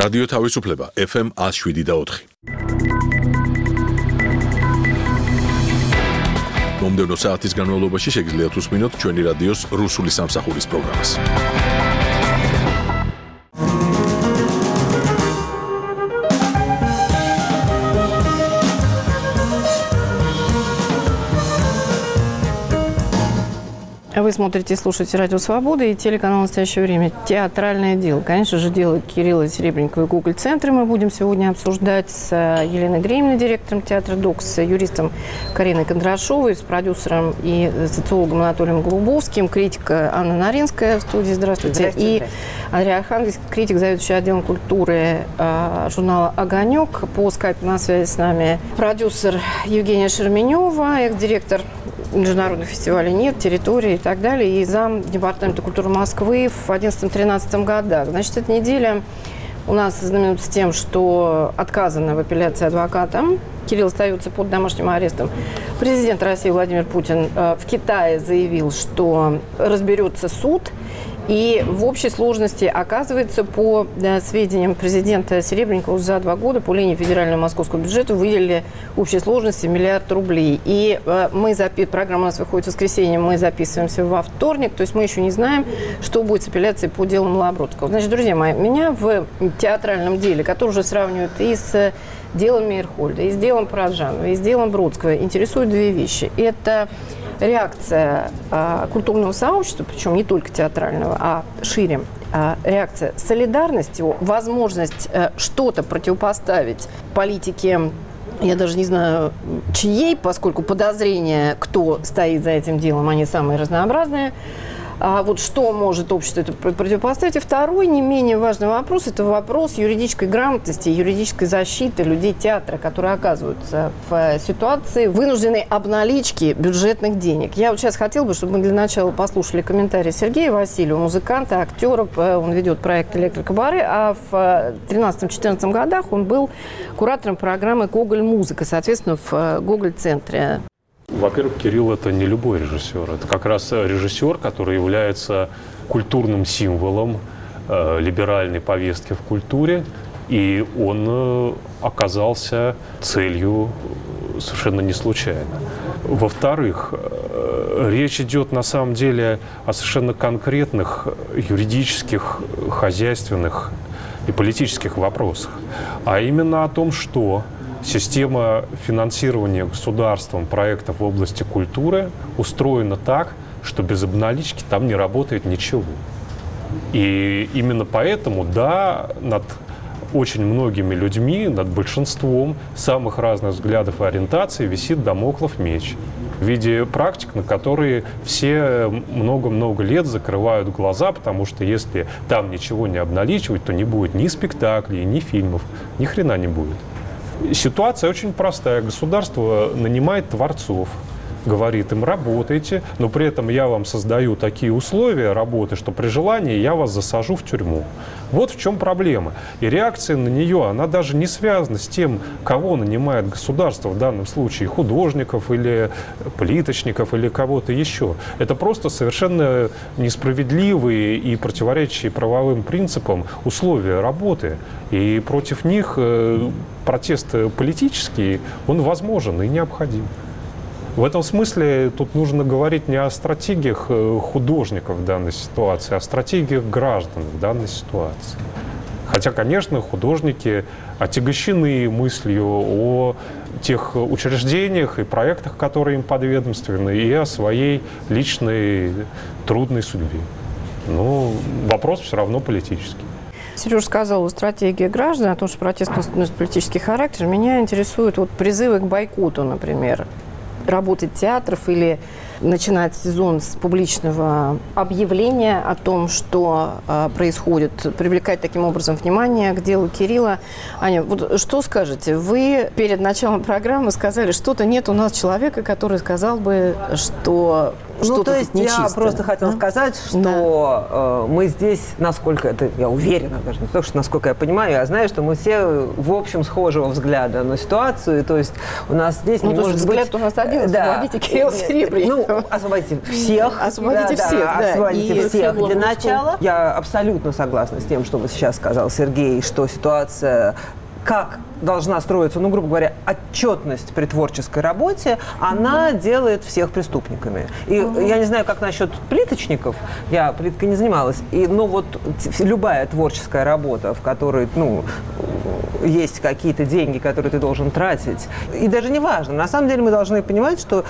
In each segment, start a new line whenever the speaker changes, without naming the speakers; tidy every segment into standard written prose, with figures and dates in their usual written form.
რადიო თავისუფლება FM 107.4. მომდევნო საათის განმავლობაში შეგიძლიათ უსმინოთ ჩვენი რადიოს რუსული სამსახურის პროგრამას.
Вы смотрите и слушаете «Радио Свобода» и телеканал «Настоящее время». Театральное дело. Конечно же, дело Кирилла Серебренникова и Гоголь-центра мы будем сегодня обсуждать с Еленой Греминой, директором театра «Докс», с юристом Кариной Кондрашовой, с продюсером и социологом Анатолием Голубовским, критика Анна Наринская в студии. Здравствуйте. И Андрей Архангельский, критик, заведующий отделом культуры журнала «Огонек». По скайпу на связи с нами продюсер Евгения Шерменева, экс-директор международных фестивалей «Нет», «Территории» и так далее, и зам Департамента культуры Москвы в 2011-2013 годах. Значит, эта неделя у нас знаменуется тем, что отказано в апелляции адвокатам. Кирилл остается под домашним арестом. Президент России Владимир Путин в Китае заявил, что разберется суд. И в общей сложности, оказывается, по сведениям президента Серебренникова, за 2 года по линии федерального московского бюджета выделили в общей сложности 1 миллиард рублей. И программа у нас выходит в воскресенье, мы записываемся во вторник, то есть мы еще не знаем, что будет с апелляцией по делу Малобродского. Значит, друзья мои, меня в театральном деле, который уже сравнивают и с делом Мейерхольда, и с делом Параджанова, и с делом Бродского, интересуют 2 вещи. Это реакция культурного сообщества, причем не только театрального, а шире, реакция солидарности, возможность что-то противопоставить политике, я даже не знаю, чьей, поскольку подозрения, кто стоит за этим делом, они самые разнообразные. А вот что может общество это противопоставить? И второй, не менее важный вопрос, это вопрос юридической грамотности, юридической защиты людей театра, которые оказываются в ситуации вынужденной обналички бюджетных денег. Я вот сейчас хотела бы, чтобы мы для начала послушали комментарии Сергея Васильева, музыканта, актера. Он ведет проект «Электрокабаре», а в 2013-2014 годах он был куратором программы «Гоголь-музыка», соответственно, в Гоголь-центре.
Во-первых, Кирилл – это не любой режиссер. Это как раз режиссер, который является культурным символом либеральной повестки в культуре. И он оказался целью совершенно не случайно. Во-вторых, речь идет на самом деле о совершенно конкретных юридических, хозяйственных и политических вопросах. А именно о том, что система финансирования государством проектов в области культуры устроена так, что без обналички там не работает ничего. И именно поэтому, да, над очень многими людьми, над большинством самых разных взглядов и ориентаций висит дамоклов меч в виде практик, на которые все много-много лет закрывают глаза, потому что если там ничего не обналичивать, то не будет ни спектаклей, ни фильмов, ни хрена не будет. Ситуация очень простая. Государство нанимает творцов, говорит им: работайте, но при этом я вам создаю такие условия работы, что при желании я вас засажу в тюрьму. Вот в чем проблема. И реакция на нее, она даже не связана с тем, кого нанимает государство, в данном случае художников или плиточников или кого-то еще. Это просто совершенно несправедливые и противоречащие правовым принципам условия работы. И против них протест политический, он возможен и необходим. В этом смысле тут нужно говорить не о стратегиях художников в данной ситуации, а о стратегиях граждан в данной ситуации. Хотя, конечно, художники отягощены мыслью о тех учреждениях и проектах, которые им подведомственны, и о своей личной трудной судьбе. Но вопрос все равно политический.
Сереж сказал о стратегии граждан, о том, что протест носит политический характер. Меня интересуют призывы к бойкоту, например, работы театров или начинать сезон с публичного объявления о том, что происходит, привлекать таким образом внимание к делу Кирилла. Аня, вот что скажете? Вы перед началом программы сказали, что-то нет у нас человека, который сказал бы, что что-то
то есть
нечисто.
Я просто хотела сказать, что мы здесь, насколько это, я уверена, даже не то, что насколько я понимаю, я знаю, что мы все в общем схожего взгляда на ситуацию, то есть у нас здесь не может
взгляд
быть...
у нас один, да. Кирилл Серебренников.
освободите всех.
Освободите всех, да.
Освободите всех для начала. Я абсолютно согласна с тем, что вот сейчас сказал Сергей, что ситуация, как должна строиться, ну, грубо говоря, отчетность при творческой работе, она делает всех преступниками. И я не знаю, как насчет плиточников, я плиткой не занималась, но вот любая творческая работа, в которой, ну, есть какие-то деньги, которые ты должен тратить, и даже не важно, на самом деле мы должны понимать, что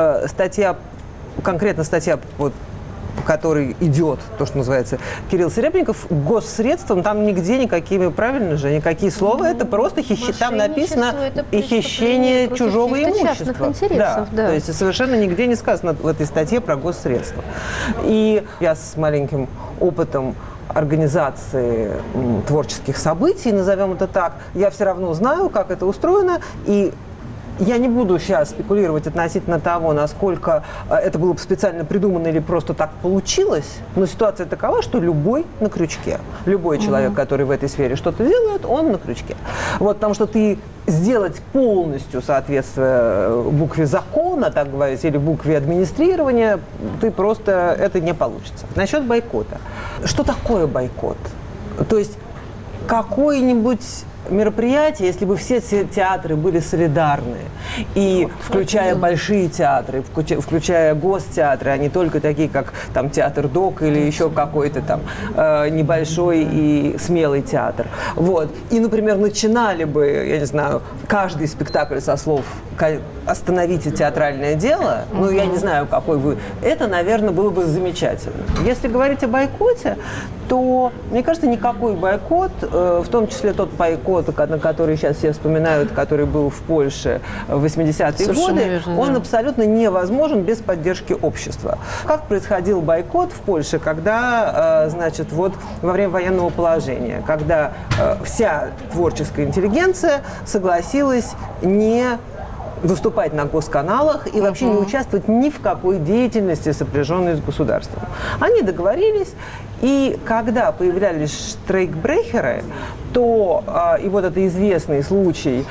конкретно статья, вот, по которой идет то, что называется Кирилл Серебренников, госсредством там нигде никакими, правильно же, никакие слова, это просто там написано и хищение чужого имущества. Да. То есть совершенно нигде не сказано в этой статье про госсредства. И я с маленьким опытом организации творческих событий, назовем это так, я все равно знаю, как это устроено, и я не буду сейчас спекулировать относительно того, насколько это было бы специально придумано или просто так получилось, но ситуация такова, что любой на крючке. Любой человек, который в этой сфере что-то делает, он на крючке. Вот, потому что ты сделать полностью соответствие букве закона, так говорить, или букве администрирования, ты просто, это не получится. Насчет бойкота. Что такое бойкот? То есть какой-нибудь мероприятие, если бы все театры были солидарны, и включая большие театры, включая гостеатры, а не только такие, как там театр ДОК или еще какой-то там небольшой и смелый театр. Вот. И, например, начинали бы, я не знаю, каждый спектакль со слов «Остановите театральное дело», ну, я не знаю, какой вы, это, наверное, было бы замечательно. Если говорить о бойкоте, то, мне кажется, никакой бойкот, в том числе тот бойкот, на который сейчас все вспоминают, который был в Польше в 80-е годы, верно, он абсолютно невозможен без поддержки общества. Как происходил бойкот в Польше, когда, значит, вот во время военного положения, когда вся творческая интеллигенция согласилась не выступать на госканалах и вообще не участвовать ни в какой деятельности, сопряженной с государством. Они договорились, и когда появлялись штрейкбрехеры, то, и вот это известный случай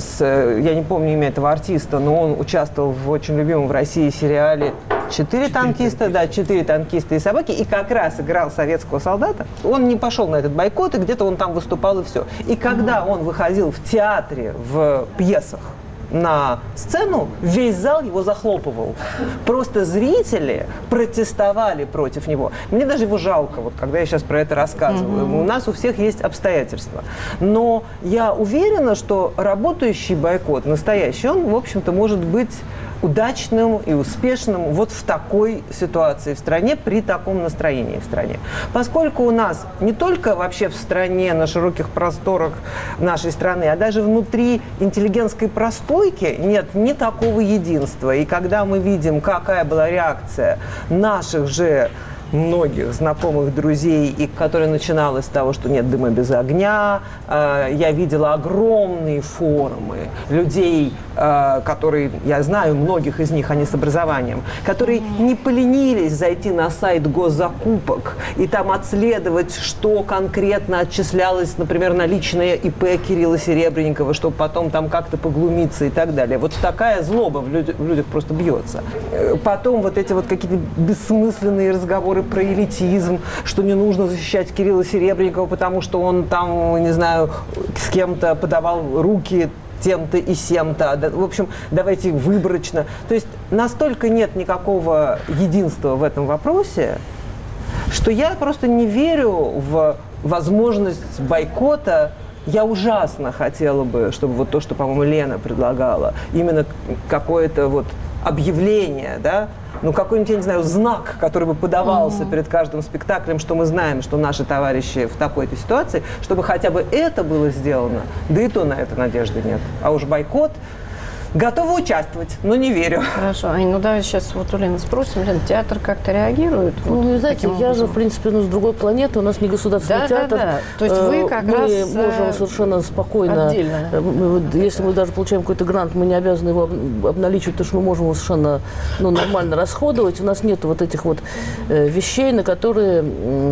я не помню имя этого артиста, но он участвовал в очень любимом в России сериале «Четыре танкиста», да, «Четыре танкиста и собаки», и как раз играл советского солдата. Он не пошел на этот бойкот, и где-то он там выступал, и все. И когда он выходил в театре, в пьесах, на сцену, весь зал его захлопывал. Просто зрители протестовали против него. Мне даже его жалко, вот, когда я сейчас про это рассказываю. У нас у всех есть обстоятельства. Но я уверена, что работающий бойкот, настоящий, он, в общем-то, может быть удачным и успешным вот в такой ситуации в стране, при таком настроении в стране. Поскольку у нас не только вообще в стране, на широких просторах нашей страны, а даже внутри интеллигентской прослойки нет ни такого единства. И когда мы видим, какая была реакция наших же многих знакомых, друзей, и которая начиналась с того, что нет дыма без огня. Я видела огромные форумы людей, которые, я знаю, многих из них, они с образованием, которые не поленились зайти на сайт госзакупок и там отследовать, что конкретно отчислялось, например, на личное ИП Кирилла Серебренникова, чтобы потом там как-то поглумиться и так далее. Вот такая злоба в людях просто бьется. Потом вот эти вот какие-то бессмысленные разговоры про элитизм, что не нужно защищать Кирилла Серебренникова, потому что он там, не знаю, с кем-то подавал руки тем-то и сем-то. В общем, давайте выборочно. То есть настолько нет никакого единства в этом вопросе, что я просто не верю в возможность бойкота. Я ужасно хотела бы, чтобы вот то, что, по-моему, Лена предлагала, именно какое-то вот объявление, да, ну, какой-нибудь, я не знаю, знак, который бы подавался перед каждым спектаклем, что мы знаем, что наши товарищи в такой-то ситуации, чтобы хотя бы это было сделано, да и то на это надежды нет. А уж бойкот готова участвовать, но не верю.
Хорошо. Ань, ну давай сейчас вот у Лены спросим. Лен, театр как-то реагирует?
Ну,
вот,
знаете, я же, в принципе, с другой планеты, у нас не государственный театр.
Да. То есть вы как раз
мы можем совершенно спокойно,
отдельно.
Если мы даже получаем какой-то грант, мы не обязаны его обналичивать, потому что мы можем его совершенно нормально расходовать. У нас нет вот этих вот вещей, на которые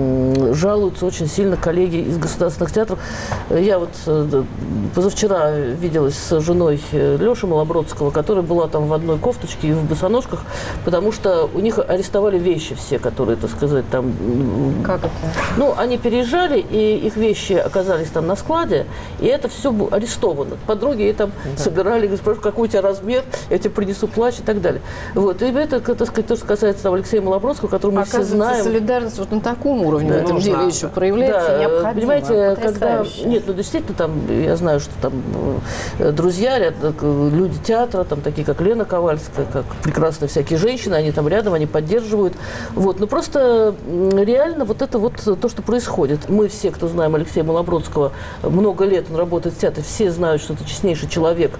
жалуются очень сильно коллеги из государственных театров. Я вот позавчера виделась с женой Леши Малобаева, Малобродского, которая была там в одной кофточке и в босоножках, потому что у них арестовали вещи все, которые, так сказать, там...
Как это?
Ну, они переезжали, и их вещи оказались там на складе, и это все арестовано. Подруги ей там собирали, спрашивают, какой у тебя размер, я тебе принесу плащ и так далее. Вот. И это, так сказать, то, что касается там, Алексея Малобродского, которого мы все знаем.
Солидарность вот на таком уровне в этом деле еще проявляется, необходимо.
Понимаете, когда... Нет, ну действительно, там, я знаю, что там друзья, люди театра, там такие, как Лена Ковальская, как прекрасные всякие женщины, они там рядом, они поддерживают. Вот. Но просто реально вот это вот то, что происходит. Мы все, кто знаем Алексея Малобродского, много лет он работает в театре, все знают, что это честнейший человек,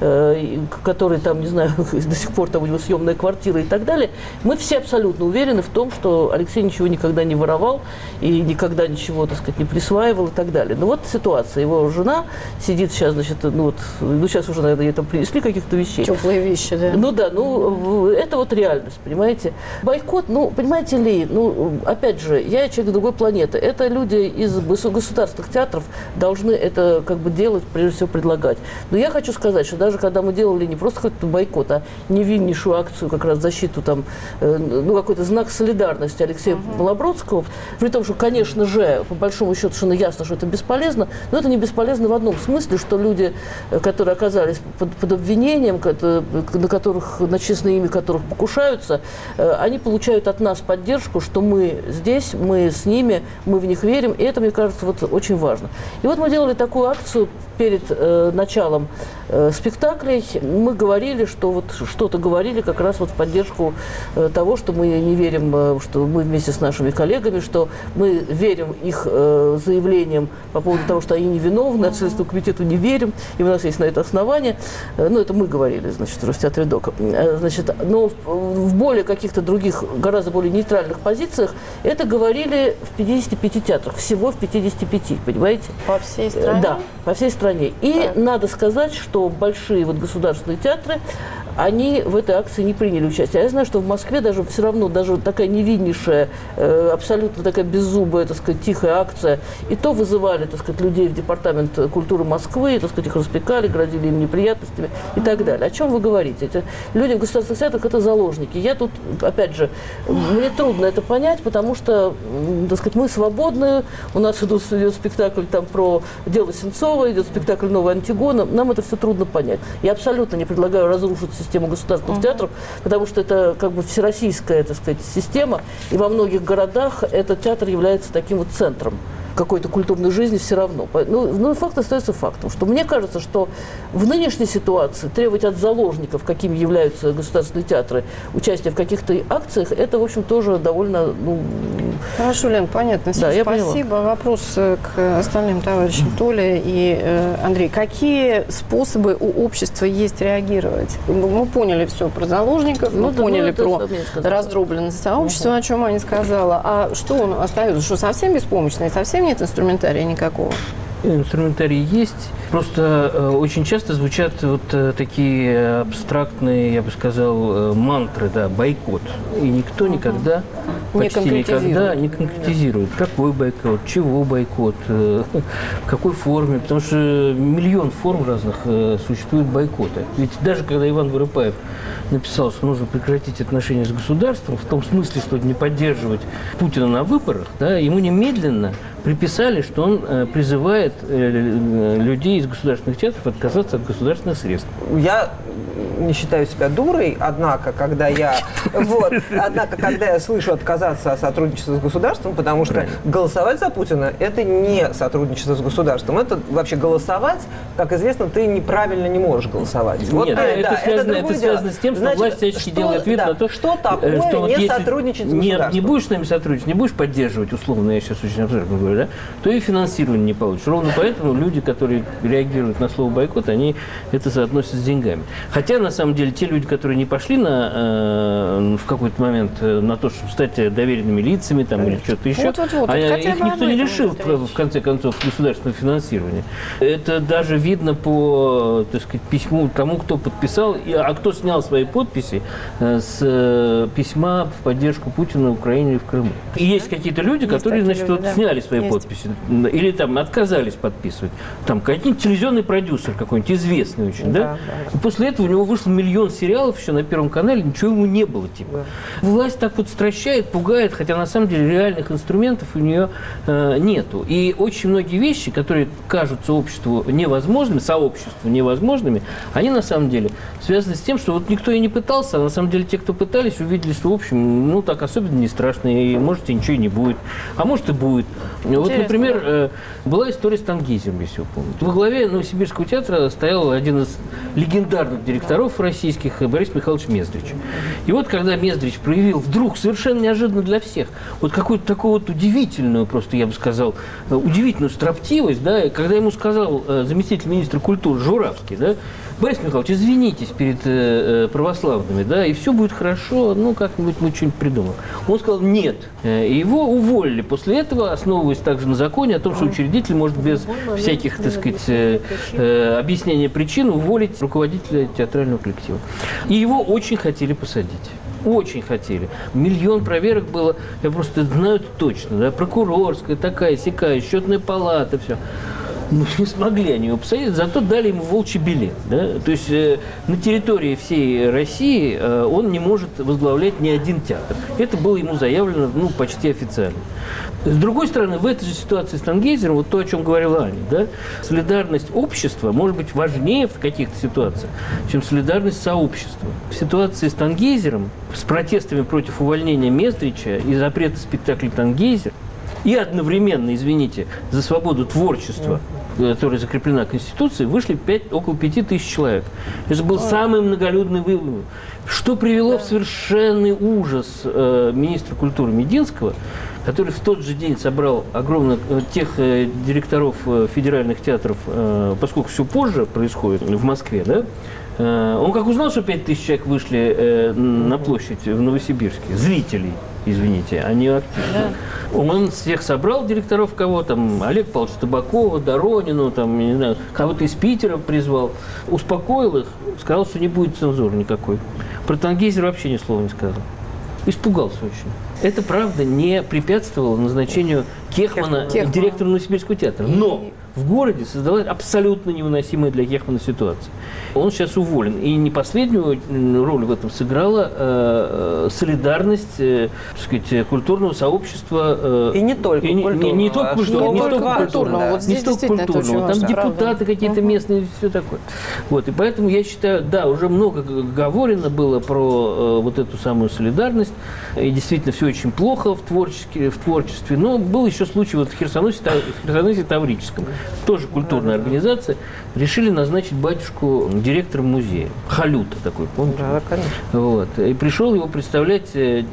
который там, не знаю, до сих пор там у него съемная квартира и так далее. Мы все абсолютно уверены в том, что Алексей ничего никогда не воровал и никогда ничего, так сказать, не присваивал и так далее. Ну вот ситуация. Его жена сидит сейчас, значит, ну сейчас уже, наверное, ей там принесли каких-то вещей.
Теплые вещи, да.
Ну да, ну это вот реальность, понимаете. Бойкот, ну, понимаете ли, ну, опять же, я человек другой планеты. Это люди из государственных театров должны это как бы делать, прежде всего предлагать. Но я хочу сказать, что даже когда мы делали не просто какой-то бойкот, а невиннейшую акцию, как раз защиту там, ну, какой-то знак солидарности Алексея Малобродского, при том, что, конечно же, по большому счету, совершенно ясно, что это бесполезно, но это не бесполезно в одном смысле, что люди, которые оказались под обвинением, на которых, на честное имя которых покушаются, они получают от нас поддержку, что мы здесь, мы с ними, мы в них верим, и это, мне кажется, вот очень важно. И вот мы делали такую акцию перед началом спектаклей. Мы говорили, что вот что-то говорили как раз вот в поддержку того, что мы не верим, что мы вместе с нашими коллегами, что мы верим их заявлениям по поводу того, что они невиновны, от Следственному комитету не верим, и у нас есть на это основание. Ну, это мы говорили, значит, уже в театре ДОК. Значит, но в более каких-то других, гораздо более нейтральных позициях это говорили в 55 театрах, всего в 55, понимаете?
По всей стране?
Да, по всей стране. И надо сказать, что большие вот государственные театры, они в этой акции не приняли участие. А я знаю, что в Москве даже все равно, даже такая невиннейшая, абсолютно такая беззубая, так сказать, тихая акция, и то вызывали, так сказать, людей в департамент культуры Москвы, так сказать, их распекали, грозили им неприятностями и так далее. О чем вы говорите? Эти люди в государственных театрах – это заложники. Я тут, опять же, мне трудно это понять, потому что, так сказать, мы свободны, у нас идет спектакль там про дело Сенцова, идет спектакль «Новая Антигона», нам это все трудно понять. Я абсолютно не предлагаю разрушить систему государственных театров, потому что это как бы всероссийская, так сказать, система, и во многих городах этот театр является таким вот центром какой-то культурной жизни все равно. Ну, факт остается фактом, что мне кажется, что в нынешней ситуации требовать от заложников, какими являются государственные театры, участия в каких-то акциях, это, в общем, тоже довольно... Ну...
Хорошо, Лен, понятно.
Да,
спасибо. Вопрос к остальным товарищам Толя и Андрей. Какие способы у общества есть реагировать? Мы поняли все про заложников, мы поняли про раздробленность сообщества, о чем Аня сказала. А что остается? Что совсем беспомощно и совсем нет инструментария никакого?
Инструментарий есть. Просто очень часто звучат вот такие абстрактные, я бы сказал, мантры, да, бойкот. И никто никогда, почти никогда не конкретизирует. Какой бойкот, чего бойкот, в какой форме. Потому что миллион форм разных существует бойкота. Ведь даже когда Иван Воропаев написал, что нужно прекратить отношения с государством, в том смысле, что не поддерживать Путина на выборах, да, ему немедленно приписали, что он призывает людей из государственных театров отказаться от государственных средств.
Я не считаю себя дурой, однако, когда я слышу отказаться от сотрудничества с государством, потому что голосовать за Путина – это не сотрудничество с государством. Это вообще голосовать, как известно, ты неправильно не можешь голосовать.
Нет, это связано с тем, что власть всячески делает вид на то,
что такое
что
не сотрудничать с государством.
Не будешь с нами сотрудничать, не будешь поддерживать, условно, я сейчас очень абстрактно говорю, да, то и финансирование не получишь. Ровно поэтому люди, которые реагируют на слово бойкот, они это соотносят с деньгами. Хотя, на самом деле, те люди, которые не пошли в какой-то момент на то, чтобы стать доверенными лицами там, или что-то еще, их никто не лишил, в конце концов, государственного финансирования. Это даже видно по, так сказать, письму тому, кто подписал, а кто снял свои подписи с письма в поддержку Путина в Украине и в Крыму. И есть какие-то люди, которые, значит, вот, сняли свои подписи или там отказались подписывать. Там какой-нибудь телевизионный продюсер какой-нибудь, известный очень, да? И после этого у него вышло миллион сериалов еще на Первом канале, ничего ему не было, типа. Власть так вот стращает, пугает, хотя на самом деле реальных инструментов у нее нету. И очень многие вещи, которые кажутся обществу невозможными, сообществу невозможными, они на самом деле связаны с тем, что вот никто и не пытался, а на самом деле те, кто пытались, увидели, что, в общем, ну, так особенно не страшно, и, может, и ничего и не будет. А может, и будет. Интересно. Вот, например, была история с Тангизером, если вы помните. Во главе Новосибирского театра стоял один из легендарных директоров российских, Борис Михайлович Мездрич. И вот, когда Мездрич проявил вдруг, совершенно неожиданно для всех, вот какую-то такую вот удивительную, просто, я бы сказал, удивительную строптивость, да, когда ему сказал заместитель министра культуры Журавский, да, Борис Михайлович, извинитесь перед православными, да, и все будет хорошо, ну, как-нибудь мы что-нибудь придумаем. Он сказал нет. И его уволили после этого, основываясь также на законе о том, что учредитель может без всяких, так сказать, объяснения причин уволить руководителя театрального коллектива. И его очень хотели посадить. Очень хотели. Миллион проверок было, я просто знаю это точно, да, прокурорская такая, сякая, счетная палата, все. Ну, не смогли они его посадить, зато дали ему волчий билет. Да? То есть на территории всей России он не может возглавлять ни один театр. Это было ему заявлено, ну, почти официально. С другой стороны, в этой же ситуации с Тангейзером, вот то, о чем говорила Аня, да, солидарность общества может быть важнее в каких-то ситуациях, чем солидарность сообщества. В ситуации с Тангейзером, с протестами против увольнения Мездрича и запрета спектакля «Тангейзер», и одновременно, извините, за свободу творчества, которая закреплена Конституцией, вышли около 5000 человек. Это был самый многолюдный выбор. Что привело в совершенный ужас министра культуры Мединского, который в тот же день собрал огромных тех директоров федеральных театров, поскольку все позже происходит в Москве, да? Он как узнал, что 5000 человек вышли на площадь в Новосибирске, зрителей, извините, а не активных. Да. Он всех собрал директоров, кого там, Олега Павловича Табакова, Доронину, там, не знаю, кого-то из Питера призвал, успокоил их, сказал, что не будет цензуры никакой. Про Тангейзера вообще ни слова не сказал. Испугался очень. Это, правда, не препятствовало назначению Кехмана директором Новосибирского театра. Но в городе создалась абсолютно невыносимая для Кехмана ситуация. Он сейчас уволен. И не последнюю роль в этом сыграла солидарность, так сказать, культурного сообщества.
И не только культурного.
Не только культурного. Вот здесь действительно это очень важно. Там депутаты какие-то местные, все такое. Вот. И поэтому я считаю, да, уже много говорено было про вот эту самую солидарность. И действительно все очень плохо в творчестве. Но был еще случай вот в Херсонесе Таврическом. Тоже культурная организация. Решили назначить батюшку директором музея. Халюта такой, помните?
Да, конечно.
Вот. И пришел его представлять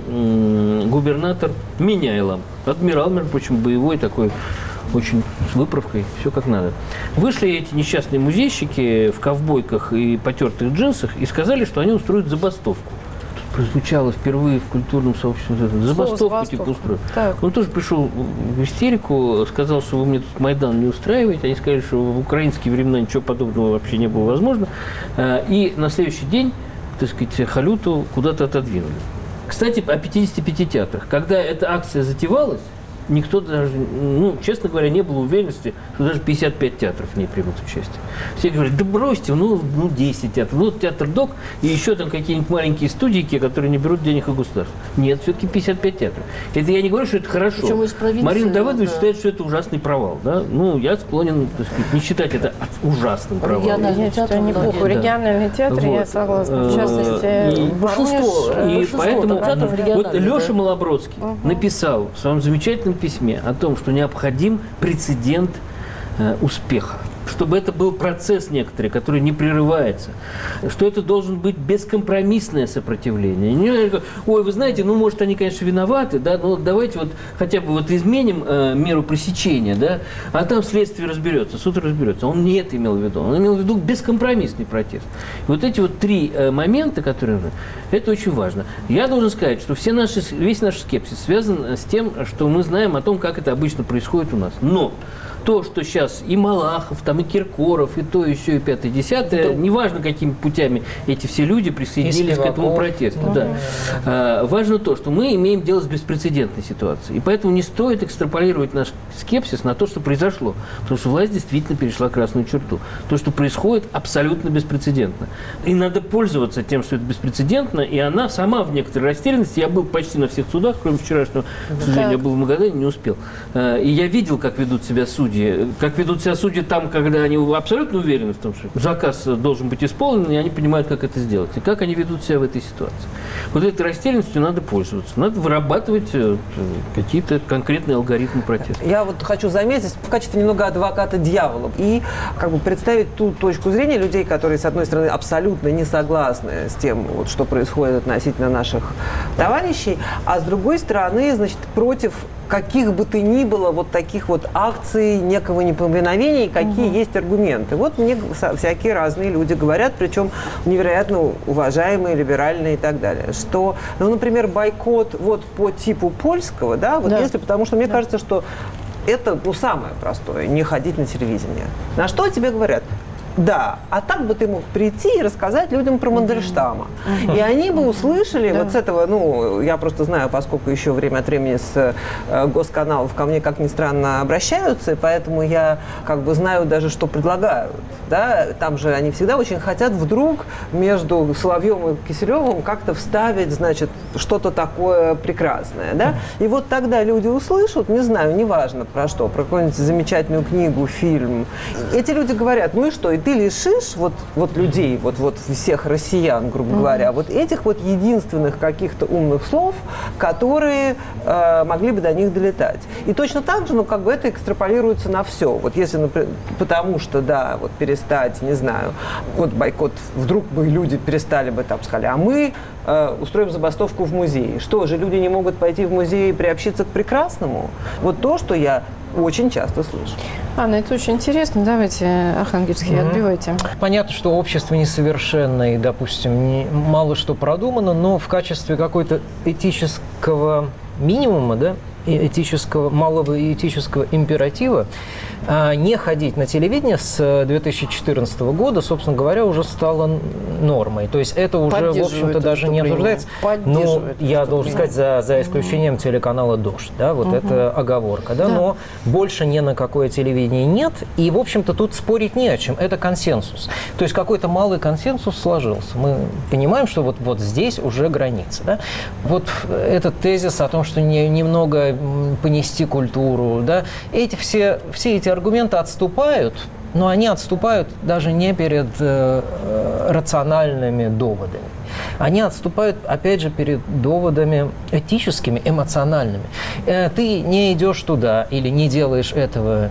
губернатор Меняйло. Адмирал, между прочим, боевой такой, очень с выправкой, все как надо. Вышли эти несчастные музейщики в ковбойках и потертых джинсах и сказали, что они устроят забастовку. Прозвучало впервые в культурном сообществе забастовку типа устроить. Он тоже пришел в истерику, сказал, что вы мне тут Майдан не устраиваете. Они сказали, что в украинские времена ничего подобного вообще не было возможно. И на следующий день, так сказать, Халюту куда-то отодвинули. Кстати, о 55 театрах. Когда эта акция затевалась, никто даже, ну, честно говоря, не было уверенности, что даже 55 театров в ней примут участие. Все говорят, да бросьте, ну 10 театров. Ну, театр ДОК и еще там какие-нибудь маленькие студийки, которые не берут денег у государства. Нет, все-таки 55 театров. Это я не говорю, что это хорошо. Марина Давыдович считает, что это ужасный провал. Да? Ну, я склонен, так сказать, не считать это ужасным провалом.
Региональный театр неплохо. Региональный театр, я согласна. В частности,
большинство. И поэтому вот Леша Малобродский написал в своем замечательном письме о том, что необходим прецедент успеха. чтобы это был процесс некоторый, который не прерывается, что это должен быть бескомпромиссное сопротивление. Не, ой, вы знаете, ну, может, они, конечно, виноваты, да, но давайте вот хотя бы вот изменим меру пресечения, да, а там следствие разберется, суд разберется. Он не это имел в виду. Он имел в виду бескомпромиссный протест. И вот эти вот три момента, которые... Это очень важно. Я должен сказать, что весь наш скепсис связан с тем, что мы знаем о том, как это обычно происходит у нас. Но то, что сейчас и Малахов, там, и Киркоров, и то, и все, и пятое, десятое, неважно, какими путями эти все люди присоединились к этому протесту. Да. Важно то, что мы имеем дело с беспрецедентной ситуацией. И поэтому не стоит экстраполировать наш скепсис на то, что произошло. Потому что власть действительно перешла красную черту. То, что происходит, абсолютно беспрецедентно. И надо пользоваться тем, что это беспрецедентно, и она сама в некоторой растерянности. Я был почти на всех судах, кроме вчерашнего, к сожалению, я был в Магадане, не успел. И я видел, как ведут себя судьи. Как ведут себя судьи там, когда они абсолютно уверены в том, что заказ должен быть исполнен, и они понимают, как это сделать. И как они ведут себя в этой ситуации. Вот этой растерянностью надо пользоваться. Надо вырабатывать какие-то конкретные алгоритмы протеста.
Я вот хочу заметить в качестве немного адвоката дьявола и как бы представить ту точку зрения людей, которые, с одной стороны, абсолютно не согласны с тем, вот, что происходит относительно наших товарищей, а с другой стороны, значит, против каких бы то ни было вот таких вот акций, некого неповиновения, какие есть аргументы. Вот мне всякие разные люди говорят, причем невероятно уважаемые, либеральные и так далее, что, ну, например, бойкот вот по типу польского, да, вот если, потому что мне кажется, что это, ну, самое простое, не ходить на телевидение. На что тебе говорят? Да, а так бы ты мог прийти и рассказать людям про Мандельштама. И они бы услышали вот с этого, ну, я просто знаю, поскольку еще время от времени с госканалов ко мне, как ни странно, обращаются, и поэтому я как бы знаю даже, что предлагают. Да? Там же они всегда очень хотят вдруг между Соловьем и Киселевым как-то вставить, значит, что-то такое прекрасное. Да? И вот тогда люди услышат, не знаю, неважно про что, про какую-нибудь замечательную книгу, фильм. Эти люди говорят, ну и что, и ты лишишь вот людей, вот всех россиян, грубо говоря, вот этих вот единственных каких-то умных слов, которые могли бы до них долетать. И точно так же, ну, как бы это экстраполируется на все. Вот если, например, потому что, да, вот перестать, не знаю, вот бойкот, вдруг бы люди перестали бы, там, сказали, а мы устроим забастовку в музее. Что же, люди не могут пойти в музей и приобщиться к прекрасному? Вот то, что я очень часто слышу.
Анна, это очень интересно. Давайте, Архангельский, отбивайте.
Понятно, что общество несовершенно и, допустим, мало что продумано, но в качестве какой-то этического минимума, да, малого этического императива не ходить на телевидение с 2014 года, собственно говоря, уже стало нормой. То есть это уже, в общем-то, даже не обсуждается. Но я должен сказать, за исключением телеканала «Дождь». Да, вот это оговорка. Да? Но больше ни на какое телевидение нет. И, в общем-то, тут спорить не о чем. Это консенсус. То есть какой-то малый консенсус сложился. Мы понимаем, что вот здесь уже граница. Да? Вот этот тезис о том, что немного понести культуру, да, все эти аргументы отступают, но они отступают даже не перед рациональными доводами. Они отступают, опять же, перед доводами этическими, эмоциональными. Ты не идешь туда или не делаешь этого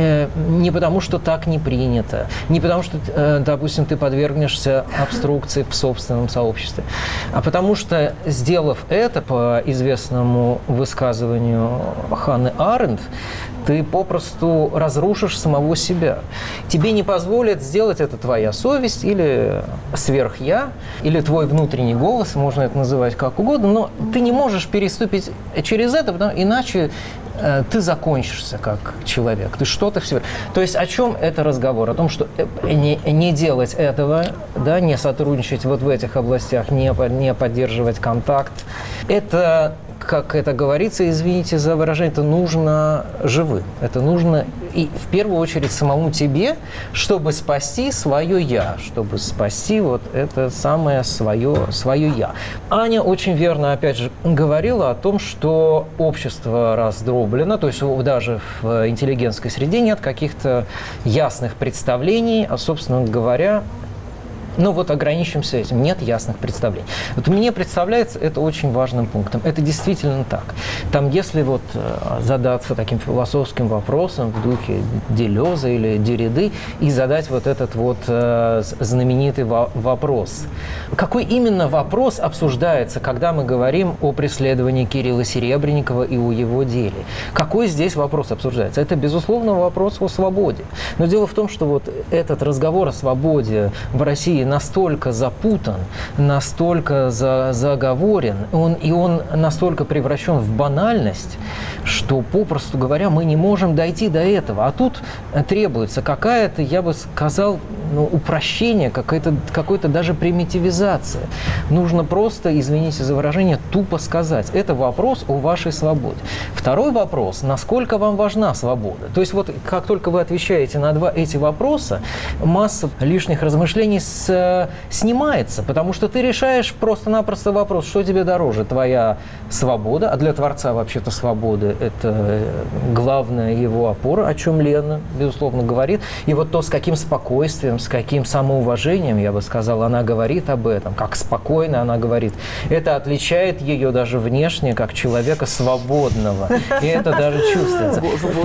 не потому, что так не принято, не потому, что, допустим, ты подвергнешься обструкции в собственном сообществе, а потому что, сделав это, по известному высказыванию Ханны Аренд, ты попросту разрушишь самого себя. Тебе не позволит сделать это твоя совесть или сверх-я, или твой внутренний голос, можно это называть как угодно, но ты не можешь переступить через это, иначе ты закончишься как человек, ты что-то все. То есть о чем это разговор? О том, что не делать этого, да, не сотрудничать вот в этих областях, не поддерживать контакт. Это, как это говорится, извините за выражение, это нужно живым. Это нужно и в первую очередь самому тебе, чтобы спасти свое «я», чтобы спасти вот это самое свое «я». Аня очень верно, опять же, говорила о том, что общество раздроблено, то есть даже в интеллигентской среде нет каких-то ясных представлений, а, собственно говоря, Ну вот ограничимся этим. Нет ясных представлений. Вот мне представляется это очень важным пунктом. Это действительно так. Там, если вот задаться таким философским вопросом в духе Делеза или Дерриды и задать вот этот вот знаменитый вопрос. Какой именно вопрос обсуждается, когда мы говорим о преследовании Кирилла Серебренникова и о его деле? Какой здесь вопрос обсуждается? Это, безусловно, вопрос о свободе. Но дело в том, что вот этот разговор о свободе в России настолько запутан, настолько заговорен, он настолько превращен в банальность, что, попросту говоря, мы не можем дойти до этого. А тут требуется какая-то, я бы сказал, упрощение, какой-то даже примитивизация. Нужно просто, извините за выражение, тупо сказать. Это вопрос о вашей свободе. Второй вопрос, насколько вам важна свобода. То есть вот как только вы отвечаете на эти вопроса, масса лишних размышлений снимается, потому что ты решаешь просто-напросто вопрос, что тебе дороже, твоя свобода, а для Творца вообще-то свобода – это главная его опора, о чем Лена, безусловно, говорит. И вот то, с каким спокойствием, с каким самоуважением, я бы сказал, она говорит об этом, как спокойно она говорит, это отличает ее даже внешне, как человека свободного. И это даже чувствуется.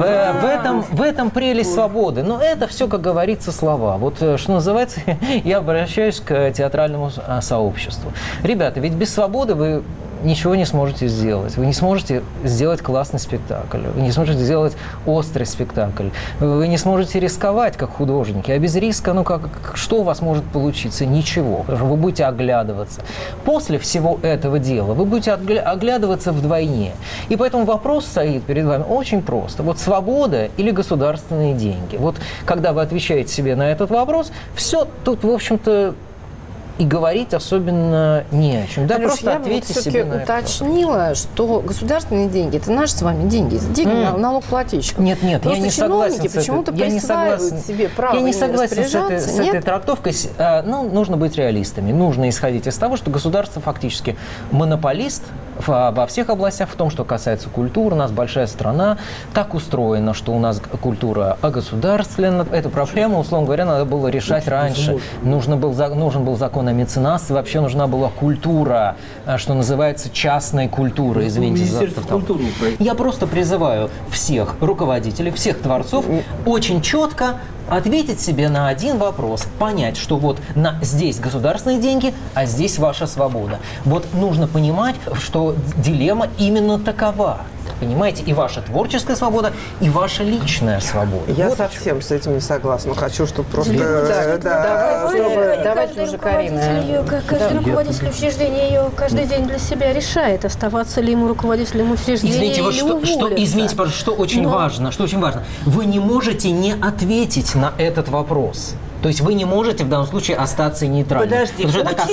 В этом прелесть свободы. Но это все, как говорится, слова. Вот что называется, я обращаюсь к театральному сообществу. Ребята, ведь без свободы вы ничего не сможете сделать. Вы не сможете сделать классный спектакль, вы не сможете сделать острый спектакль, вы не сможете рисковать как художники. А без риска, что у вас может получиться? Ничего. Вы будете оглядываться. После всего этого дела вы будете оглядываться вдвойне. И поэтому вопрос стоит перед вами очень просто. Вот свобода или государственные деньги? Вот когда вы отвечаете себе на этот вопрос, все тут, в общем-то, и говорить особенно не о чем. Да,
Алёш,
просто ответьте себе на это.
Я уточнила, что государственные деньги – это наши с вами деньги. Деньги налогоплательщиков.
Нет, я не согласен с этой.
Почему-то присваивают себе право.
Я не согласен с этой трактовкой. Нужно быть реалистами. Нужно исходить из того, что государство фактически монополист во всех областях, в том, что касается культуры. У нас большая страна, так устроена, что у нас культура огосударствлена. Эту проблему, условно говоря, надо было решать раньше. Нужен был закон о меценатстве, вообще нужна была культура, что называется, частной культуры. Извините за тавтологию. Я просто призываю всех руководителей, всех творцов очень четко ответить себе на один вопрос, понять, что вот здесь государственные деньги, а здесь ваша свобода. Вот нужно понимать, что дилемма именно такова. Понимаете, и ваша творческая свобода, и ваша личная свобода.
Я совсем с этим не согласна. Хочу, чтобы просто...
Давайте уже Карина.
Каждый руководитель учреждения ее каждый день для себя решает, оставаться ли ему руководителем учреждения или уволиться.
Извините, пожалуйста, что очень важно. Вы не можете не ответить на этот вопрос. То есть вы не можете в данном случае остаться нейтральным.
Подожди,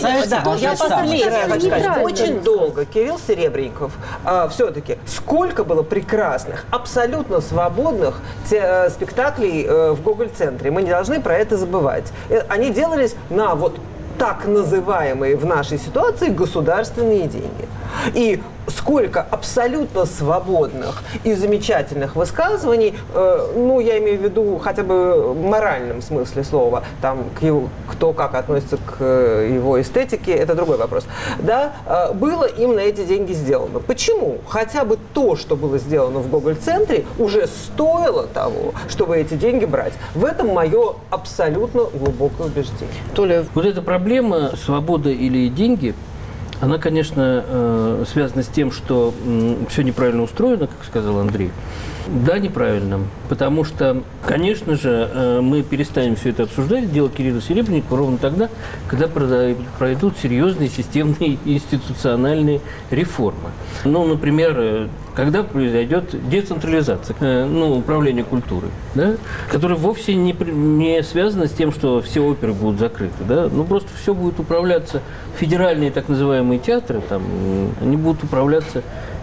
очень долго Кирилл Серебренников все-таки сколько было прекрасных, абсолютно свободных спектаклей в Гоголь-центре. Мы не должны про это забывать. Они делались на вот так называемые в нашей ситуации государственные деньги. И сколько абсолютно свободных и замечательных высказываний, я имею в виду хотя бы в моральном смысле слова, там, кто как относится к его эстетике, это другой вопрос, да, было им на эти деньги сделано. Почему? Хотя бы то, что было сделано в Гоголь-центре, уже стоило того, чтобы эти деньги брать. В этом мое абсолютно глубокое убеждение.
Толя, вот эта проблема свобода или деньги, она, конечно, связана с тем, что все неправильно устроено, как сказал Андрей. Да, неправильно. Потому что, конечно же, мы перестанем все это обсуждать, дело Кирилла Серебренникова ровно тогда, когда пройдут серьезные системные институциональные реформы. Например, когда произойдет децентрализация управления культурой, да, которая вовсе не связана с тем, что все оперы будут закрыты. Да? Просто все будет управляться, федеральные так называемые театры, они будут управляться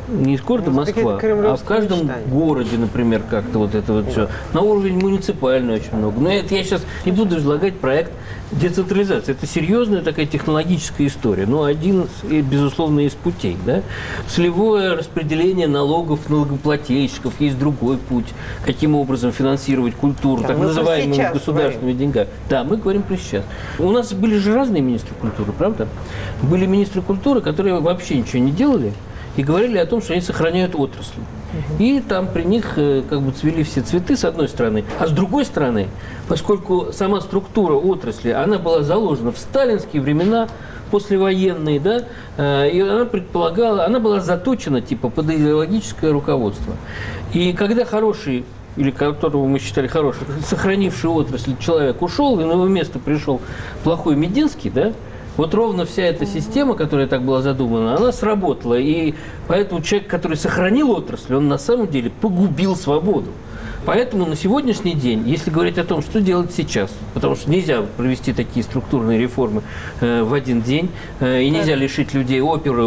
Не из города Москва, а в каждом городе, например, как-то вот это вот все. На уровень муниципальный очень много. Но это я сейчас не буду излагать проект децентрализации. Это серьезная такая технологическая история. Но один, безусловно, из путей. Да? Целевое распределение налогов налогоплательщиков. Есть другой путь. Каким образом финансировать культуру, так называемыми государственными деньгами. Да, мы говорим про сейчас. У нас были же разные министры культуры, правда? Были министры культуры, которые вообще ничего не делали и говорили о том, что они сохраняют отрасль. И там при них как бы цвели все цветы, с одной стороны. А с другой стороны, поскольку сама структура отрасли, она была заложена в сталинские времена, послевоенные, да, и она предполагала, она была заточена типа под идеологическое руководство. И когда хороший, или которого мы считали хорошим, сохранивший отрасль человек ушел, и на его место пришел плохой Мединский, да, вот ровно вся эта система, которая так была задумана, она сработала. И поэтому человек, который сохранил отрасль, он на самом деле погубил свободу. Поэтому на сегодняшний день, если говорить о том, что делать сейчас, потому что нельзя провести такие структурные реформы в один день, и нельзя лишить людей оперы,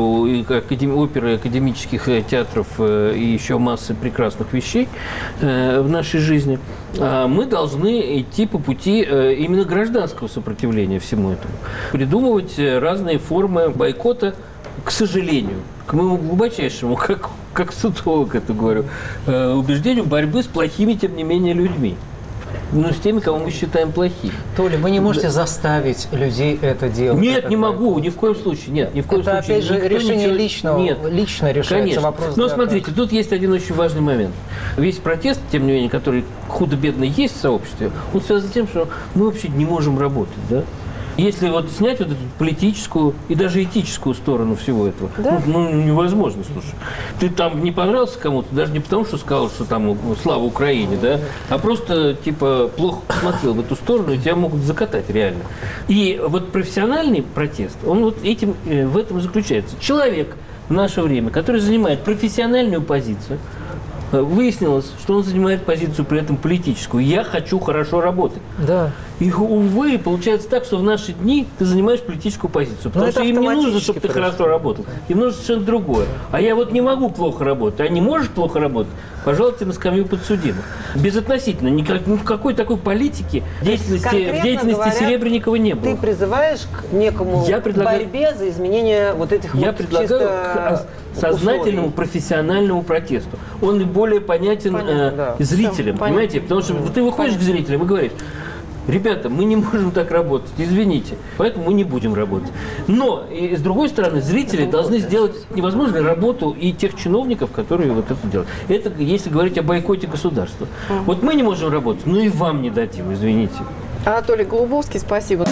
академических театров и еще массы прекрасных вещей в нашей жизни, мы должны идти по пути именно гражданского сопротивления всему этому. Придумывать разные формы бойкота, к сожалению, к моему глубочайшему, как социолог это говорю, убеждению борьбы с плохими, тем не менее, людьми. Ну, с теми, кого мы считаем плохими.
Толя, вы не можете заставить людей это делать?
Нет, не могу, ни в коем случае. Нет, ни в коем
это,
случае.
опять же, решение личного.
Нет,
лично решается
конечно.
Вопрос.
Но смотрите, тут есть один очень важный момент. Весь протест, тем не менее, который худо-бедно есть в сообществе, он связан с тем, что мы вообще не можем работать, да? Если вот снять вот эту политическую и даже этическую сторону всего этого, да? ну, невозможно, слушай. Ты там не понравился кому-то, даже не потому, что сказал, что там слава Украине, да, а просто, типа, плохо посмотрел в эту сторону, и тебя могут закатать реально. И вот профессиональный протест, он вот в этом и заключается. Человек в наше время, который занимает профессиональную позицию, выяснилось, что он занимает позицию при этом политическую. Я хочу хорошо работать.
Да.
И, увы, получается так, что в наши дни ты занимаешь политическую позицию. Потому что им не нужно, чтобы ты хорошо работал. Им нужно совершенно другое. А я вот не могу плохо работать. А не можешь плохо работать? Пожалуйте на скамью подсудимых. Безотносительно. Никакой такой политики в деятельности Серебренникова не было.
Ты призываешь к некому борьбе за изменение вот этих
Я предлагаю к сознательному, профессиональному протесту. Он и более понятен зрителям. Понимаете? Потому что ты выходишь к зрителям и говоришь: ребята, мы не можем так работать, извините, поэтому мы не будем работать. Но, и, с другой стороны, зрители должны сделать невозможной работу и тех чиновников, которые вот это делают. Это если говорить о бойкоте государства. Вот мы не можем работать, но и вам не дадим, извините.
Анатолий Голубовский, спасибо.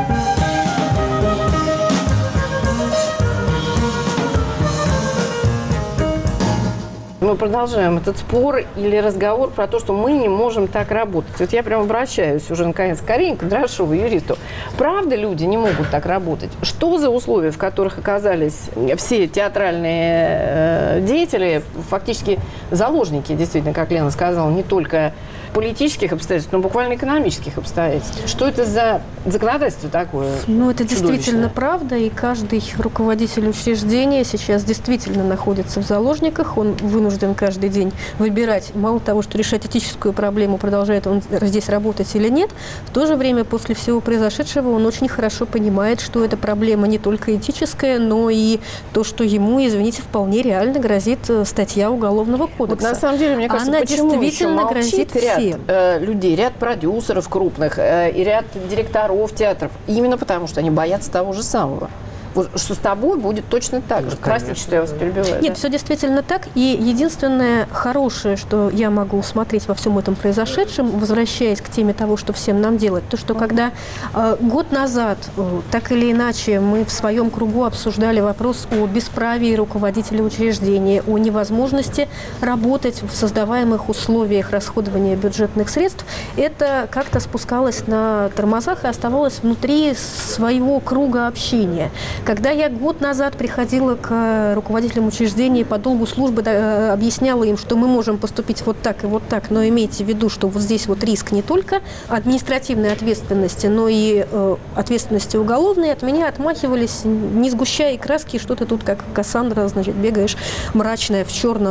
Мы продолжаем этот спор или разговор про то, что мы не можем так работать. Вот я прям обращаюсь уже наконец к Карине Кондрашовой, юристу. Правда, люди не могут так работать? Что за условия, в которых оказались все театральные деятели, фактически заложники, действительно, как Лена сказала, не только политических обстоятельств, но буквально экономических обстоятельств? Что это за законодательство такое?
Ну, это действительно правда, и каждый руководитель учреждения сейчас действительно находится в заложниках. Он вынужден каждый день выбирать, мало того, что решать этическую проблему, продолжает он здесь работать или нет, в то же время после всего произошедшего он очень хорошо понимает, что эта проблема не только этическая, но и то, что ему, извините, вполне реально грозит статья Уголовного кодекса.
Вот на самом деле, мне кажется,
она
почему
действительно грозит всем.
Людей, ряд продюсеров крупных и ряд директоров театров, именно потому что они боятся того же самого. Вот, что с тобой будет точно так же. Простите, что я вас перебиваю.
Нет, все действительно так. И единственное хорошее, что я могу усмотреть во всем этом произошедшем, возвращаясь к теме того, что всем нам делать, то, что когда год назад, так или иначе, мы в своем кругу обсуждали вопрос о бесправии руководителя учреждения, о невозможности работать в создаваемых условиях расходования бюджетных средств, это как-то спускалось на тормозах и оставалось внутри своего круга общения. Когда я год назад приходила к руководителям учреждений по долгу службы, объясняла им, что мы можем поступить вот так и вот так, но имейте в виду, что вот здесь вот риск не только административной ответственности, но и ответственности уголовной, от меня отмахивались, не сгущая краски, что ты тут как Кассандра, значит, бегаешь мрачная в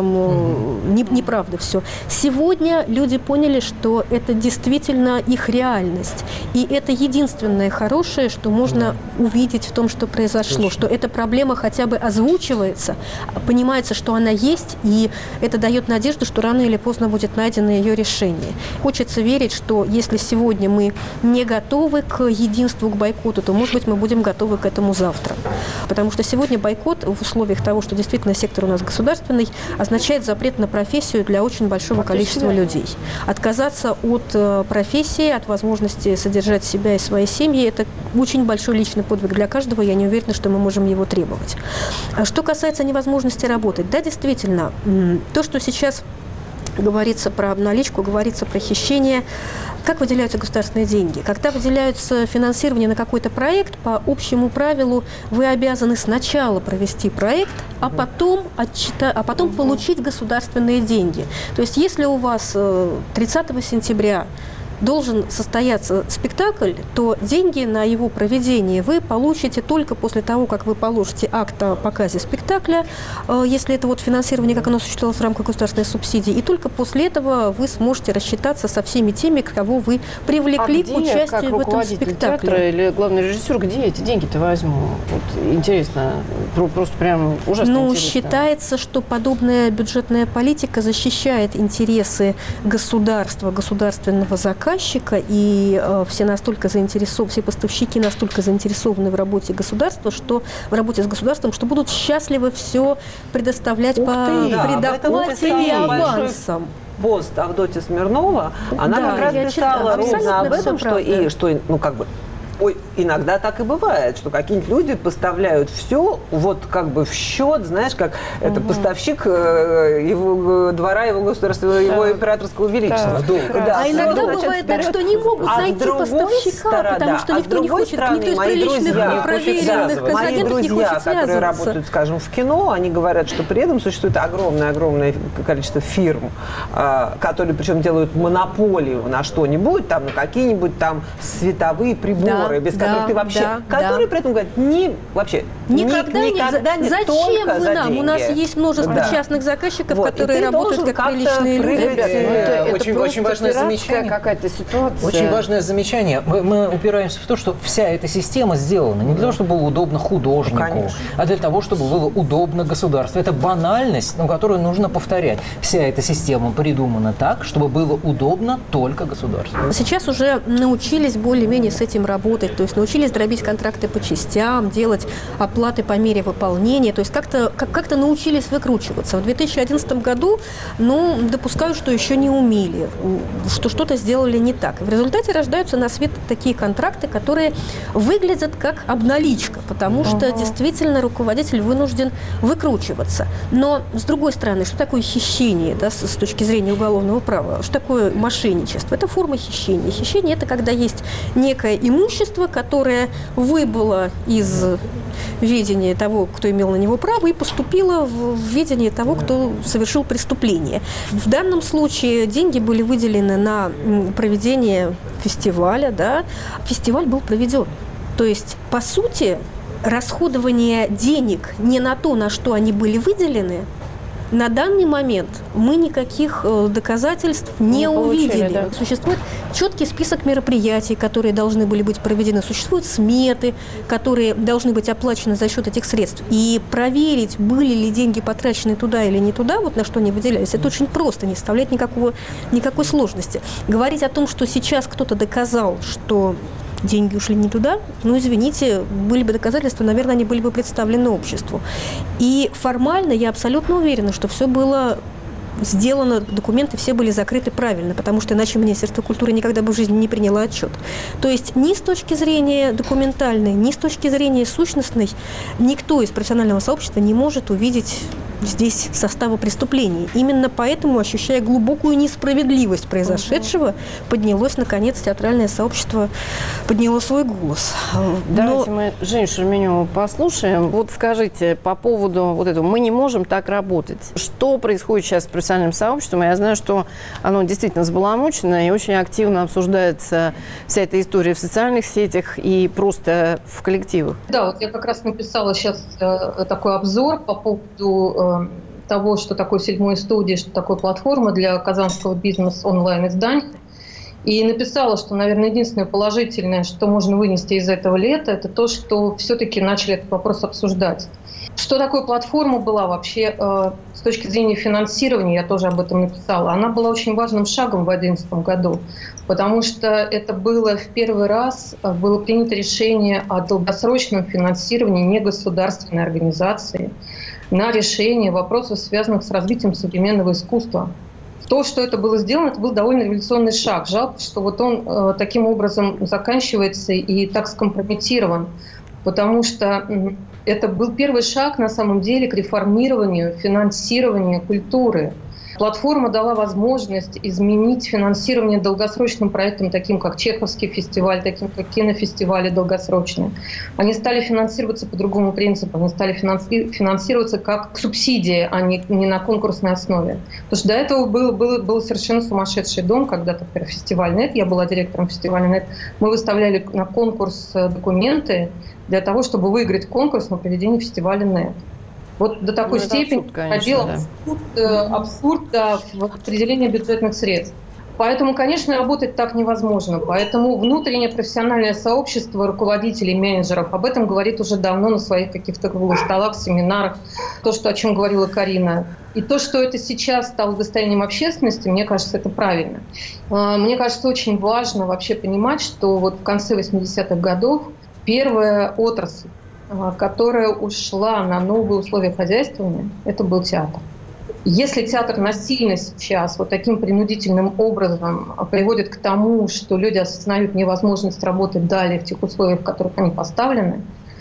черном, неправда все. Сегодня люди поняли, что это действительно их реальность. И это единственное хорошее, что можно увидеть в том, что произошло, что эта проблема хотя бы озвучивается, понимается, что она есть, и это дает надежду, что рано или поздно будет найдено ее решение. Хочется верить, что если сегодня мы не готовы к единству, к бойкоту, то, может быть, мы будем готовы к этому завтра. Потому что сегодня бойкот в условиях того, что действительно сектор у нас государственный, означает запрет на профессию для очень большого количества людей. Отказаться от профессии, от возможности содержать себя и свои семьи – это очень большой личный подвиг для каждого. Я не уверена, что мы можем его требовать. Что касается невозможности работать, да, действительно, то, что сейчас говорится про обналичку, говорится про хищение. Как выделяются государственные деньги? Когда выделяются финансирование на какой-то проект, по общему правилу вы обязаны сначала провести проект, а потом получить государственные деньги. То есть если у вас 30 сентября должен состояться спектакль, то деньги на его проведение вы получите только после того, как вы положите акт о показе спектакля, если это вот финансирование, как оно осуществлялось в рамках государственной субсидии, и только после этого вы сможете рассчитаться со всеми теми, кого вы привлекли к участию в этом спектакле.
Театра или главный режиссер, где эти деньги-то возьму? Вот интересно, просто прям ужасно интересно.
Считается, что подобная бюджетная политика защищает интересы государства, государственного заказчика, и все настолько заинтересованы, все поставщики настолько заинтересованы в работе государства, что в работе с государством, что будут счастливы все предоставлять по предоплате и авансам.
Пост Авдотья Смирнова, она как раз писала ровно об этом, иногда так и бывает, что какие-нибудь люди поставляют все вот как бы в счет, знаешь, как это поставщик его двора, его государства, его императорского величества.
А иногда бывает так, что не могут найти поставщика, потому что никто не хочет, никто из приличных, проверенных контрагентов не хочет связываться.
Которые работают, скажем, в кино, они говорят, что при этом существует огромное количество фирм, которые причем делают монополию на что-нибудь, там, на какие-нибудь там световые приборы, без которых ты вообще, которые при этом говорят, никогда не
зачем
только
вы нам?
деньги.
У нас есть множество частных заказчиков, которые работают как приличные люди.
Это очень важное замечание.
Какая-то ситуация.
Очень важное замечание. Мы упираемся в то, что вся эта система сделана не для того, чтобы было удобно художнику, а для того, чтобы было удобно государству. Это банальность, которую нужно повторять. Вся эта система придумана так, чтобы было удобно только государству.
Сейчас уже научились более-менее с этим работать. То есть научились дробить контракты по частям, делать оплаты по мере выполнения. То есть как-то научились выкручиваться. В 2011 году, допускаю, что еще не умели, что что-то сделали не так. И в результате рождаются на свет такие контракты, которые выглядят как обналичка, потому что действительно руководитель вынужден выкручиваться. Но, с другой стороны, что такое хищение, да, с точки зрения уголовного права? Что такое мошенничество? Это форма хищения. Хищение – это когда есть некое имущество, которое выбыло из ведения того, кто имел на него право, и поступило в ведение того, кто совершил преступление. В данном случае деньги были выделены на проведение фестиваля, да. Фестиваль был проведен. То есть, по сути, расходование денег не на то, на что они были выделены, на данный момент мы никаких доказательств не увидели. Да. Существует четкий список мероприятий, которые должны были быть проведены. Существуют сметы, которые должны быть оплачены за счет этих средств. И проверить, были ли деньги потрачены туда или не туда, вот на что они выделялись, это очень просто, не составляет никакой сложности. Говорить о том, что сейчас кто-то доказал, что деньги ушли не туда, извините, были бы доказательства, наверное, они были бы представлены обществу. И формально я абсолютно уверена, что все было сделано, документы все были закрыты правильно, потому что иначе Министерство культуры никогда бы в жизни не приняло отчет. То есть ни с точки зрения документальной, ни с точки зрения сущностной никто из профессионального сообщества не может увидеть здесь состава преступлений. Именно поэтому, ощущая глубокую несправедливость произошедшего, поднялось, наконец, театральное сообщество, подняло свой голос.
Давайте мы Женю Шерменеву послушаем. Вот скажите по поводу вот этого. Мы не можем так работать. Что происходит сейчас с профессиональным сообществом? Я знаю, что оно действительно взбаламучено и очень активно обсуждается вся эта история в социальных сетях и просто в коллективах.
Да, вот я как раз написала сейчас такой обзор по поводу того, что такое «Седьмой студия», что такое платформа для казанского бизнес-онлайн-издания. И написала, что, наверное, единственное положительное, что можно вынести из этого лета, это то, что все-таки начали этот вопрос обсуждать. Что такое платформа была вообще с точки зрения финансирования, я тоже об этом написала. Она была очень важным шагом в 2011 году, потому что это было в первый раз, было принято решение о долгосрочном финансировании негосударственной организации на решение вопросов, связанных с развитием современного искусства. То, что это было сделано, это был довольно революционный шаг. Жалко, что вот он таким образом заканчивается и так скомпрометирован, потому что это был первый шаг, на самом деле, к реформированию финансирования культуры. Платформа дала возможность изменить финансирование долгосрочным проектам, таким как Чеховский фестиваль, таким как кинофестивали долгосрочные. Они стали финансироваться по другому принципу. Они стали финансироваться как субсидии, а не на конкурсной основе. Потому что до этого был совершенно сумасшедший дом, когда-то фестиваль «Нет», я была директором фестиваля «Нет». Мы выставляли на конкурс документы для того, чтобы выиграть конкурс на проведение фестиваля «Нет». Вот до такой степени доходил абсурд в определении бюджетных средств. Поэтому, конечно, работать так невозможно. Поэтому внутреннее профессиональное сообщество руководителей, менеджеров об этом говорит уже давно на своих каких-то круглых столах, семинарах. То, о чем говорила Карина. И то, что это сейчас стало достоянием общественности, мне кажется, это правильно. Мне кажется, очень важно вообще понимать, что вот в конце 80-х годов первая отрасль, которая ушла на новые условия хозяйствования, это был театр. Если театр насильно сейчас вот таким принудительным образом приводит к тому, что люди осознают невозможность работать далее в тех условиях, в которых они поставлены,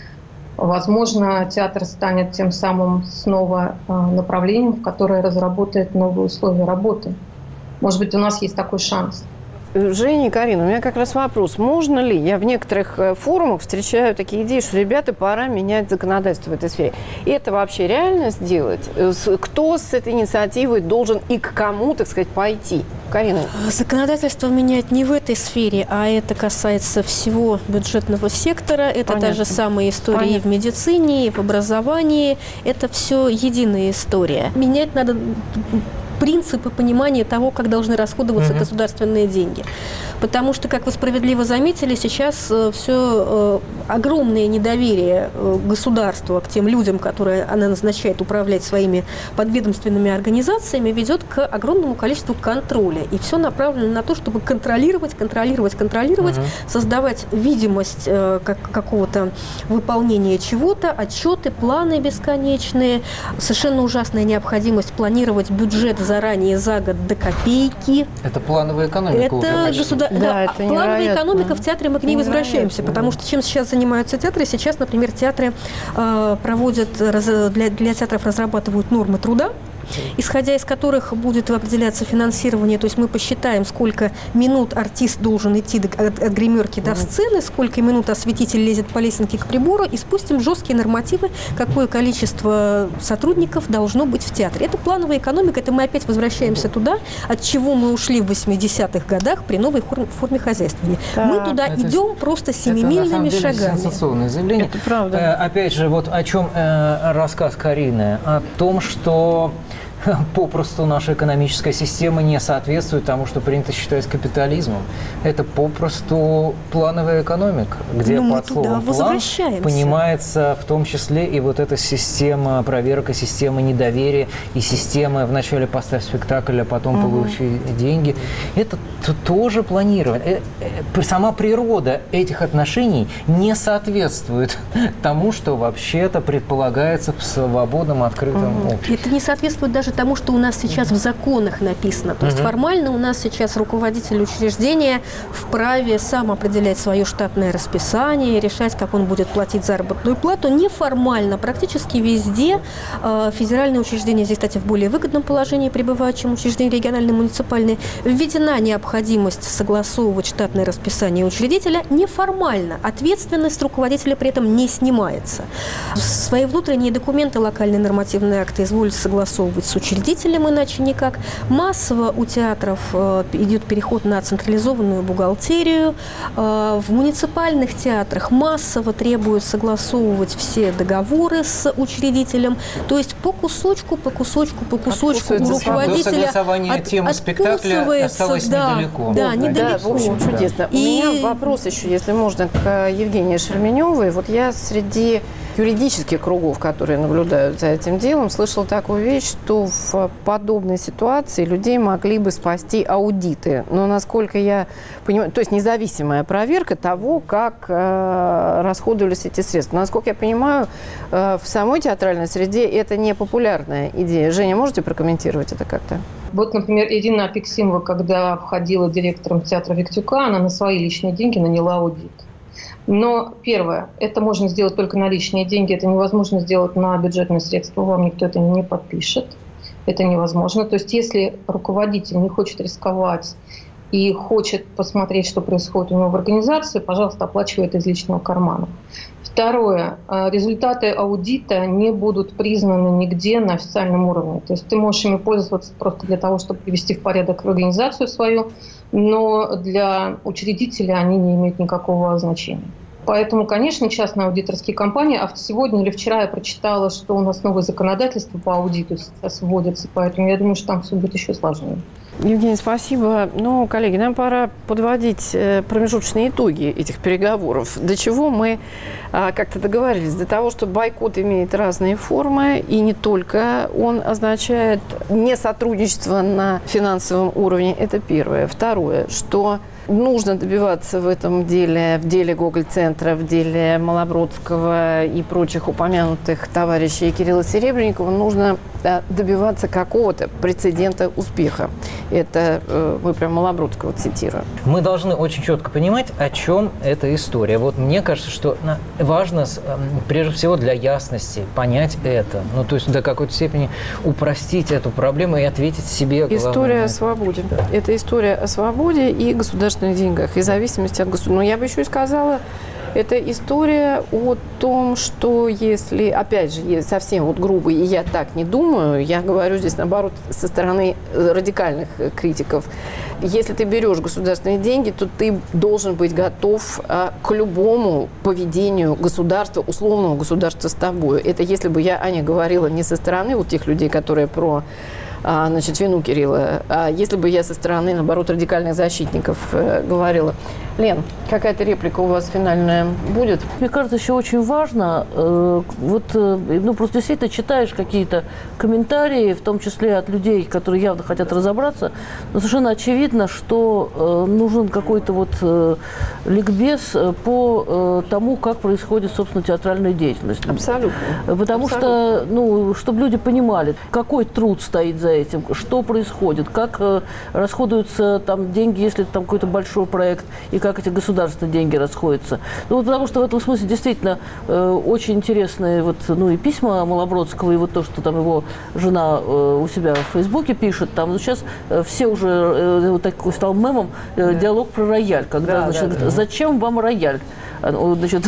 возможно, театр станет тем самым снова направлением, в которое разработает новые условия работы. Может быть, у нас есть такой шанс.
Женя и Карина, у меня как раз вопрос. Можно ли, я в некоторых форумах встречаю такие идеи, что, ребята, пора менять законодательство в этой сфере. И это вообще реально сделать? Кто с этой инициативой должен и к кому, так сказать, пойти? Карина?
Законодательство менять не в этой сфере, а это касается всего бюджетного сектора. Это та же самая история и в медицине, и в образовании. Это все единая история. Менять надо принципы понимания того, как должны расходоваться государственные деньги. Потому что, как вы справедливо заметили, сейчас все огромное недоверие государства к тем людям, которые она назначает управлять своими подведомственными организациями, ведет к огромному количеству контроля. И все направлено на то, чтобы контролировать, создавать видимость какого-то выполнения чего-то, отчеты, планы бесконечные, совершенно ужасная необходимость планировать бюджет заранее за год до копейки.
Это плановая экономика.
Это плановая экономика в театре, мы к ней возвращаемся, потому что чем сейчас занимаются театры? Сейчас, например, театры проводят, для театров разрабатывают нормы труда, исходя из которых будет определяться финансирование. То есть мы посчитаем, сколько минут артист должен идти от гримерки до сцены, сколько минут осветитель лезет по лесенке к прибору, и спустим жесткие нормативы, какое количество сотрудников должно быть в театре. Это плановая экономика, это мы опять возвращаемся туда, от чего мы ушли в 80-х годах при новой форме хозяйствования. Мы туда идем просто семимильными шагами.
Это сенсационное заявление.
Это правда.
Опять же, вот о чем рассказ Карины. О том, что попросту наша экономическая система не соответствует тому, что принято считать капитализмом. Это попросту плановая экономика, где под словом «план» понимается в том числе и вот эта система проверка, система недоверия и система «вначале поставь спектакль, а потом получи деньги». Это тоже планирование. Сама природа этих отношений не соответствует тому, что вообще-то предполагается в свободном, открытом обществе.
Это не соответствует даже тому, что у нас сейчас в законах написано. То есть формально у нас сейчас руководитель учреждения вправе сам определять свое штатное расписание, решать, как он будет платить заработную плату. Неформально, практически везде федеральные учреждения здесь, кстати, в более выгодном положении пребывают, чем учреждения региональные, муниципальные. Введена необходимость согласовывать штатное расписание учредителя неформально. Ответственность руководителя при этом не снимается. Свои внутренние документы, локальные нормативные акты изволят согласовывать с учредителем, иначе никак. Массово у театров идет переход на централизованную бухгалтерию. В муниципальных театрах массово требуют согласовывать все договоры с учредителем. То есть по кусочку у руководителя
до согласования темы спектакля осталось недалеко.
Да, недалеко. В общем, чудесно. У меня вопрос еще, если можно, к Евгении Шерменевой. Вот я среди юридических кругов, которые наблюдают за этим делом, слышала такую вещь, что в подобной ситуации людей могли бы спасти аудиты. Но, насколько я понимаю, то есть независимая проверка того, как расходовались эти средства. Насколько я понимаю, в самой театральной среде это не популярная идея. Женя, можете прокомментировать это как-то?
Вот, например, Ирина Апексимова, когда входила директором театра Виктюка, она на свои личные деньги наняла аудит. Но первое, это можно сделать только на личные деньги, это невозможно сделать на бюджетные средства, вам никто это не подпишет, это невозможно. То есть если руководитель не хочет рисковать и хочет посмотреть, что происходит у него в организации, пожалуйста, оплачивай это из личного кармана. Второе, результаты аудита не будут признаны нигде на официальном уровне. То есть ты можешь ими пользоваться просто для того, чтобы привести в порядок организацию свою, но для учредителя они не имеют никакого значения. Поэтому, конечно, частные аудиторские компании, а сегодня или вчера я прочитала, что у нас новое законодательство по аудиту сейчас вводится, поэтому я думаю, что там все будет еще сложнее.
Евгений, спасибо. Ну, коллеги, нам пора подводить промежуточные итоги этих переговоров. До чего мы как-то договорились? До того, что бойкот имеет разные формы, и не только он означает не сотрудничество на финансовом уровне, это первое. Второе, что нужно добиваться в этом деле, в деле Гоголь-центра, в деле Малобродского и прочих упомянутых товарищей Кирилла Серебренникова, нужно добиваться какого-то прецедента успеха. Это мы прям Малобродского цитируем.
Мы должны очень четко понимать, о чем эта история. Вот мне кажется, что важно, прежде всего, для ясности понять это. Ну, то есть до какой-то степени упростить эту проблему и ответить себе.
История о свободе. Это история о свободе и государственных деньгах, и зависимости от государства. Но я бы еще и сказала, это история о том, что если, опять же, совсем вот грубо, и я так не думаю, я говорю здесь, наоборот, со стороны радикальных критиков, если ты берешь государственные деньги, то ты должен быть готов к любому поведению государства, условного государства с тобой. Это если бы я, Аня, говорила не со стороны вот тех людей, которые про вину Кирилла. А если бы я со стороны, наоборот, радикальных защитников говорила. Лен, какая-то реплика у вас финальная будет?
Мне кажется, еще очень важно, просто действительно читаешь какие-то комментарии, в том числе от людей, которые явно хотят разобраться, но совершенно очевидно, что нужен какой-то ликбез по тому, как происходит, собственно, театральная деятельность.
Абсолютно.
Потому что, чтобы люди понимали, какой труд стоит за этим, что происходит, как расходуются там деньги, если там какой-то большой проект, и как эти государственные деньги расходятся. Потому что в этом смысле действительно очень интересные и письма Малобродского, и то, что там его жена у себя в Фейсбуке пишет, там сейчас все уже такой стал мемом диалог про рояль, когда, зачем вам рояль? Значит,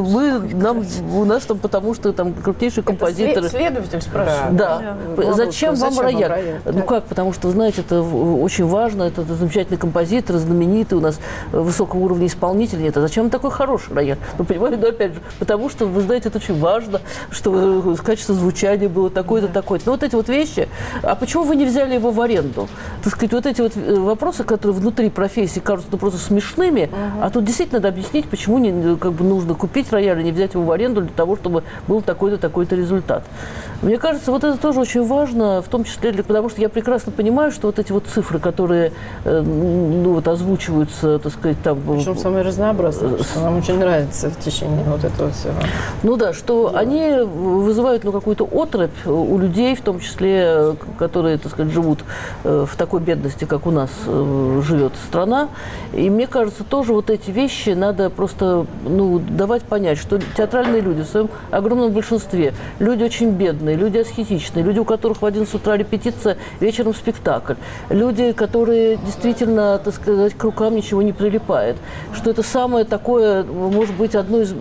у нас там потому что там крупнейшие композиторы.
Следователь спрашивает.
Да. Зачем вам рояль? Как? Потому что, знаете, это очень важно, это замечательный композитор, знаменитый, у нас высокого уровня исполнитель. Нет, а зачем такой хороший рояль? Понимаете, опять же, потому что, вы знаете, это очень важно, что качество звучания было такое-то, такое-то. Но эти вещи, а почему вы не взяли его в аренду? Так сказать, эти вопросы, которые внутри профессии кажутся просто смешными, а тут действительно надо объяснить, почему как бы нужно купить рояль, и не взять его в аренду для того, чтобы был такой-то, такой-то результат. Мне кажется, вот это тоже очень важно, в том числе, потому что я прекрасно понимаю, что вот эти вот цифры, которые озвучиваются, так сказать, там...
Причем самые разнообразные, что нам очень нравится в течение вот этого всего.
Ну да, что они вызывают какую-то отрыбь у людей, в том числе, которые, так сказать, живут в такой бедности, как у нас живет страна. И мне кажется, тоже вот эти вещи надо просто давать понять, что театральные люди в своем огромном большинстве, люди очень бедные, люди асхетичные, люди, у которых в 11 утра репетиция, вечером спектакль, люди, которые действительно, так сказать, к рукам ничего не прилипает, что это самое такое, может быть, одно из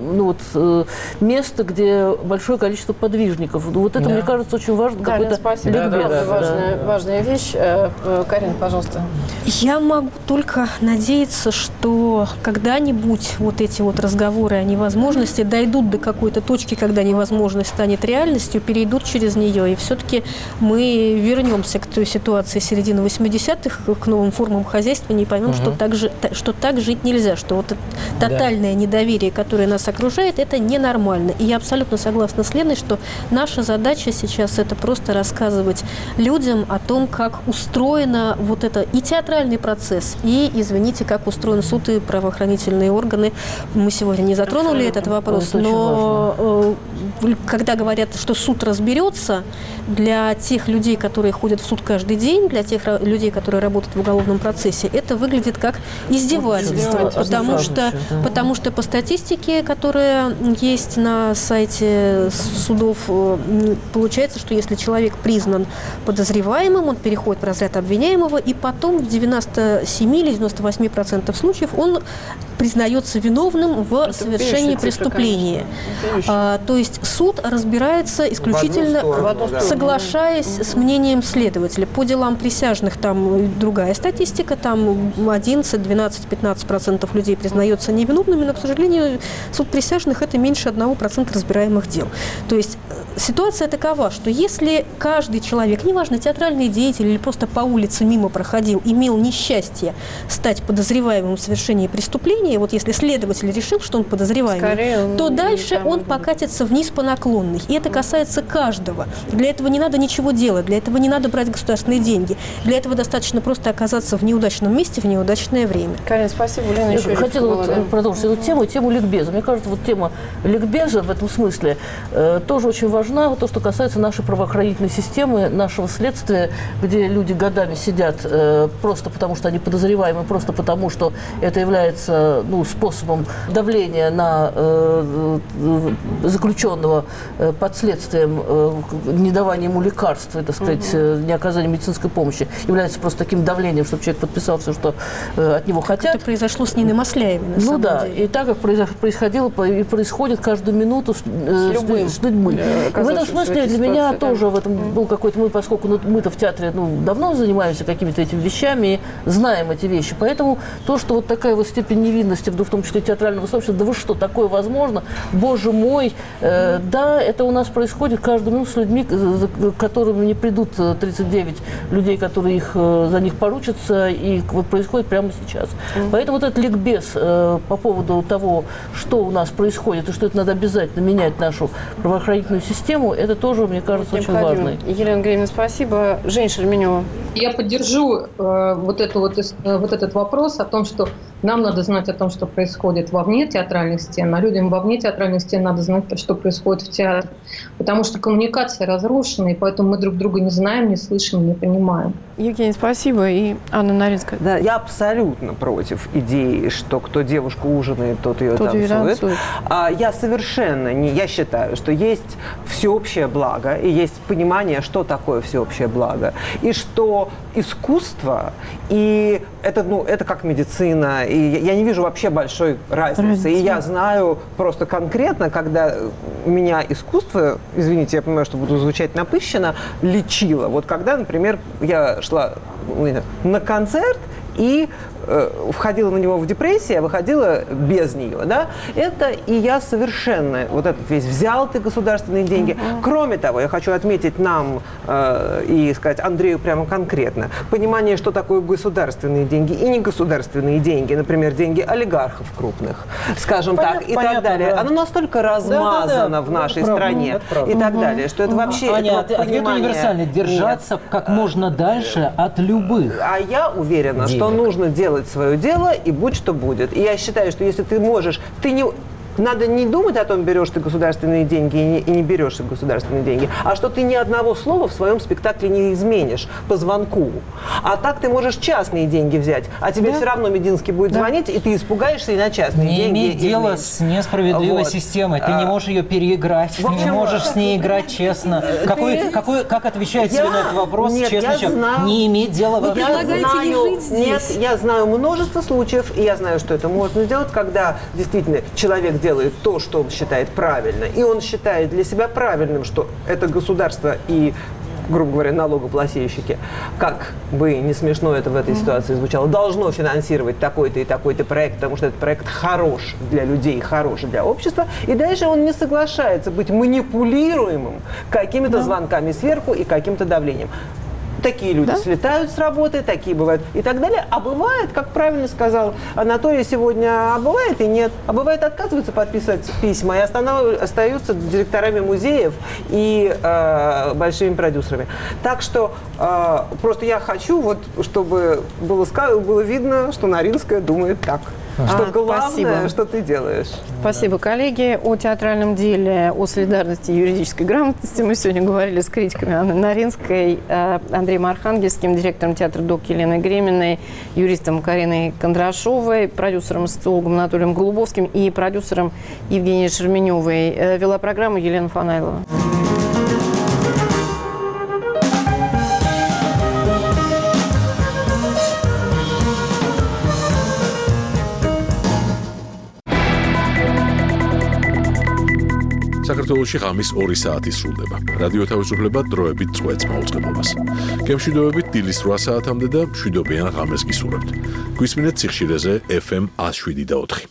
мест, где большое количество подвижников. Вот это, мне кажется, очень важно.
Карин, спасибо. Важная вещь. Карин, пожалуйста.
Я могу только надеяться, что когда-нибудь вот эти вот разговоры о невозможности дойдут до какой-то точки, когда невозможность станет реальностью, перейдут через нее, и все-таки мы вернемся к той ситуации середины 80-х, к новым формам хозяйства, и поймем, что так жить нельзя, что вот это тотальное недоверие, которое нас окружает, это ненормально. И я абсолютно согласна с Леной, что наша задача сейчас это просто рассказывать людям о том, как устроена вот это и театральный процесс, и, извините, как устроен суд и правоохранительные органы. Мы сегодня не затронули этот вопрос, но когда говорят, что суд разберется, для тех людей, которые ходят в суд каждый день, для тех людей, которые работают в уголовном процессе, это выглядит как издевательство, потому что по статистике, которая есть на сайте судов, получается, что если человек признан подозреваемым, он переходит в разряд обвиняемого, и потом в 97 или 98% случаев он признается виновным в совершении преступления. То есть суд разбирается исключительно соглашаясь с мнением следователя. По делам присяжных там другая статистика, там 11, 12, 15% людей признается невиновными, но, к сожалению, суд присяжных – это меньше 1% разбираемых дел. То есть ситуация такова, что если каждый человек, неважно, театральный деятель или просто по улице мимо проходил, имел несчастье стать подозреваемым в совершении преступления, вот если следователь решил, что он подозреваемый, то дальше он покатится вниз по наклонной. И это касается каждого. Для этого не надо ничего делать, для этого не надо брать государственные деньги. Для этого достаточно просто оказаться в неудачном месте в неудачное время.
Карин, спасибо. Лена,
я хотела продолжить эту тему ликбеза. Мне кажется, вот тема ликбеза в этом смысле тоже очень важна. То, что касается нашей правоохранительной системы, нашего следствия, где люди годами сидят просто потому, что они подозреваемы, просто потому, что это является способом давления на заключенного под следствием, не давания ему лекарств, так сказать, не оказания медицинской помощи, является просто таким давлением, чтобы человек подписал все, что от него хотят.
Это произошло с Ниной Масляевой, на самом деле.
И так, как происходило и происходит каждую минуту с людьми. И в этом смысле для меня тоже в этом был какой-то... Поскольку мы-то в театре давно занимаемся какими-то этими вещами и знаем эти вещи. Поэтому то, что вот такая вот степень невинности, в том числе театрального сообщества, да вы что, такое возможно? Боже мой! Да, это у нас происходит каждую минуту с людьми, которым не придут 39 людей, которые за них поручатся, и вот происходит прямо сейчас. Поэтому вот этот ликбез по поводу того, что у нас происходит, и что это надо обязательно менять нашу правоохранительную систему, это тоже, мне кажется, очень важно.
Елена Григорьевна, спасибо. Жень Шерменева.
Я поддержу вот этот вопрос о том, что нам надо знать о том, что происходит вовне театральных стен, а людям вовне театральных стен надо знать, что происходит в театре. Потому что коммуникация разрушена, и поэтому мы друг друга не знаем, не слышим, не понимаем.
Евгений, спасибо. И Анна Наринская.
Да, я абсолютно против идеи, что кто девушку ужинает, тот ее танцует. Я совершенно не... Я считаю, что есть всеобщее благо, и есть понимание, что такое всеобщее благо. И что искусство, и это как медицина, и я не вижу вообще большой разницы. И я знаю просто конкретно, когда меня искусство, извините, я понимаю, что буду звучать напыщенно, лечило. Вот когда, например, я шла на концерт и входила на него в депрессию, а выходила без нее, да, это и я совершенно, вот этот весь взял ты государственные деньги. Кроме того, я хочу отметить нам и сказать Андрею прямо конкретно, понимание, что такое государственные деньги и негосударственные деньги, например, деньги олигархов крупных, скажем так, и так далее. Да. Оно настолько размазано в нашей стране и так далее, что это вообще...
Аня, ответ универсальный, держаться как можно дальше от любых.
А я уверена, что нужно делать свое дело, и будь что будет. И я считаю, что если ты можешь, надо не думать о том, берешь ты государственные деньги и не берешь ты государственные деньги, а что ты ни одного слова в своем спектакле не изменишь по звонку. А так ты можешь частные деньги взять, а тебе все равно Мединский будет звонить, и ты испугаешься и на частные деньги.
Не иметь дело с несправедливой системой. Ты не можешь ее переиграть, ты не можешь с ней играть честно. Как отвечать себе на этот вопрос, честно, не иметь дела вообще?
Нет, я знаю множество случаев, и я знаю, что это можно сделать, когда действительно человек делает то, что он считает правильно, и он считает для себя правильным, что это государство и, грубо говоря, налогоплательщики, как бы не смешно это в этой ситуации звучало, должно финансировать такой-то и такой-то проект, потому что этот проект хорош для людей, хорош для общества, и дальше он не соглашается быть манипулируемым какими-то звонками сверху и каким-то давлением. Такие люди слетают с работы, такие бывают и так далее. А бывает, как правильно сказал Анатолий сегодня, а бывает и нет. А бывает отказываются подписывать письма и остаются директорами музеев и большими продюсерами. Так что просто я хочу, чтобы было видно, что Наринская думает так. Что главное, что ты делаешь.
Спасибо, коллеги. О театральном деле, о солидарности и юридической грамотности мы сегодня говорили с критиками Анны Наринской, Андреем Архангельским, директором театра ДОК Еленой Греминой, юристом Кариной Кондрашовой, продюсером, социологом Анатолием Голубовским и продюсером Евгенией Шерменевой. Вела программу Елена Фанайлова.
საქართველოში ღამის 2 საათი სრულდება. რადიო თავისუფლება დროებით წვეთს მაუწყებლობას. გემშვიდობებით დილის 8 საათამდე და მშვიდობიან ღამეს გისურვებთ. გვისმინეთ სიხშირეზე FM 107.4.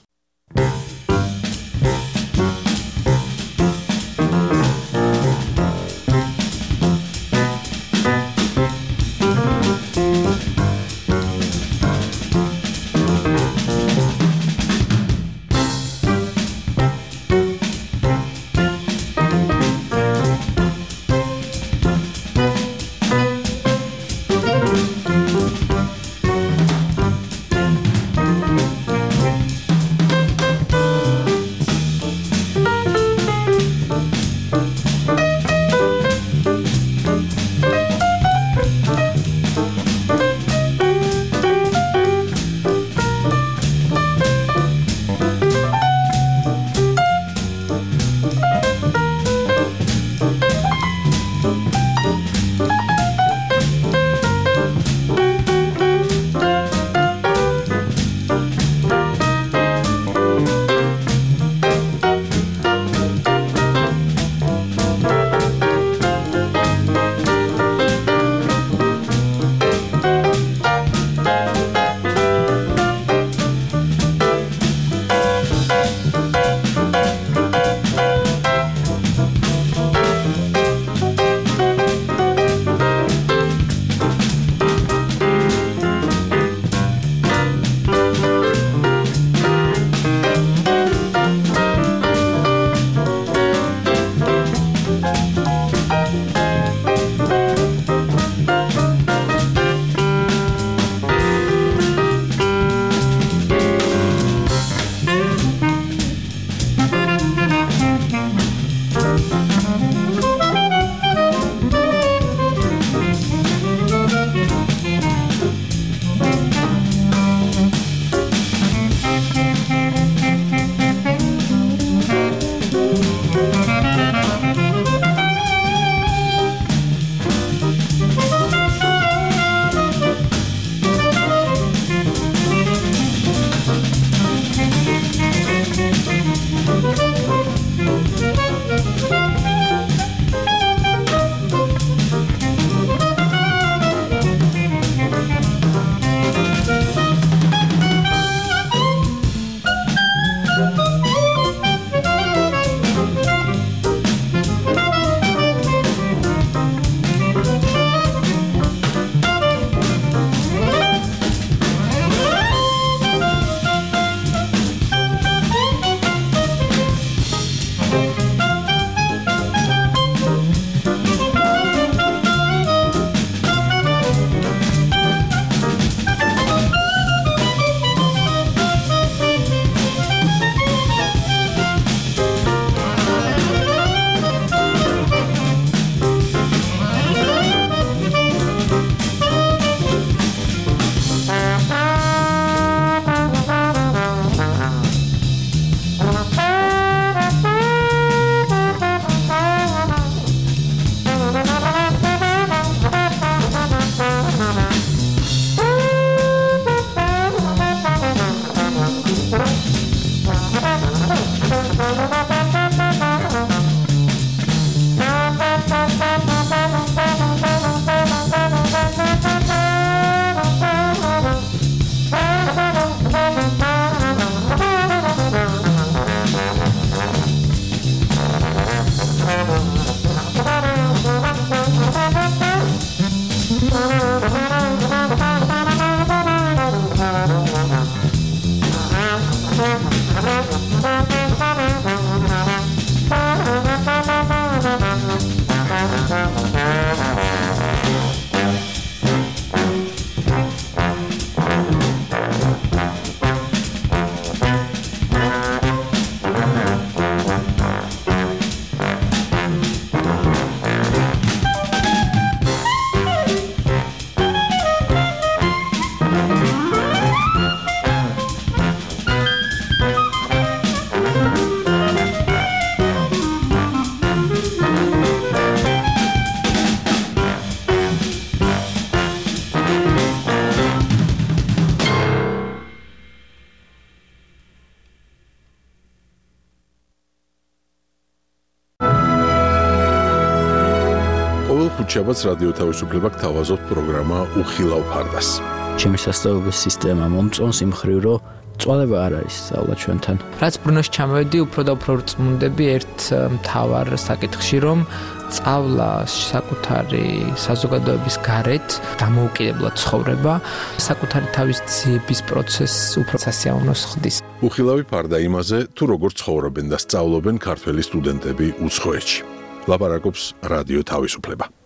ხუთშაბათს რადიო თავისუფლება გთავაზობთ პროგრამა უხილავ ფარდას.
ჩემი სასწავლებელი სისტემა მომწონს იმ მხრივ, რომ წვალება არ არის სწავლა ჩვენთან.
რაც ბრუნოში ჩამოვედი, უფრო და უფრო რწმუნდები ერთ მთავარ საკითხში, რომ სწავლა საკუთარი საზოგადოების გარეთ დამოუკიდებლად ცხოვრება, საკუთარი თავის ძიების პროცესს უფრო სასიამოვნოს ხდის.
უხილავი ფარდა იმაზე, თუ როგორ ცხოვრობენ და სწავლობენ ქართველი სტუდენტები უცხოეთში. ლაპარაკობს რადიო თავისუფლება.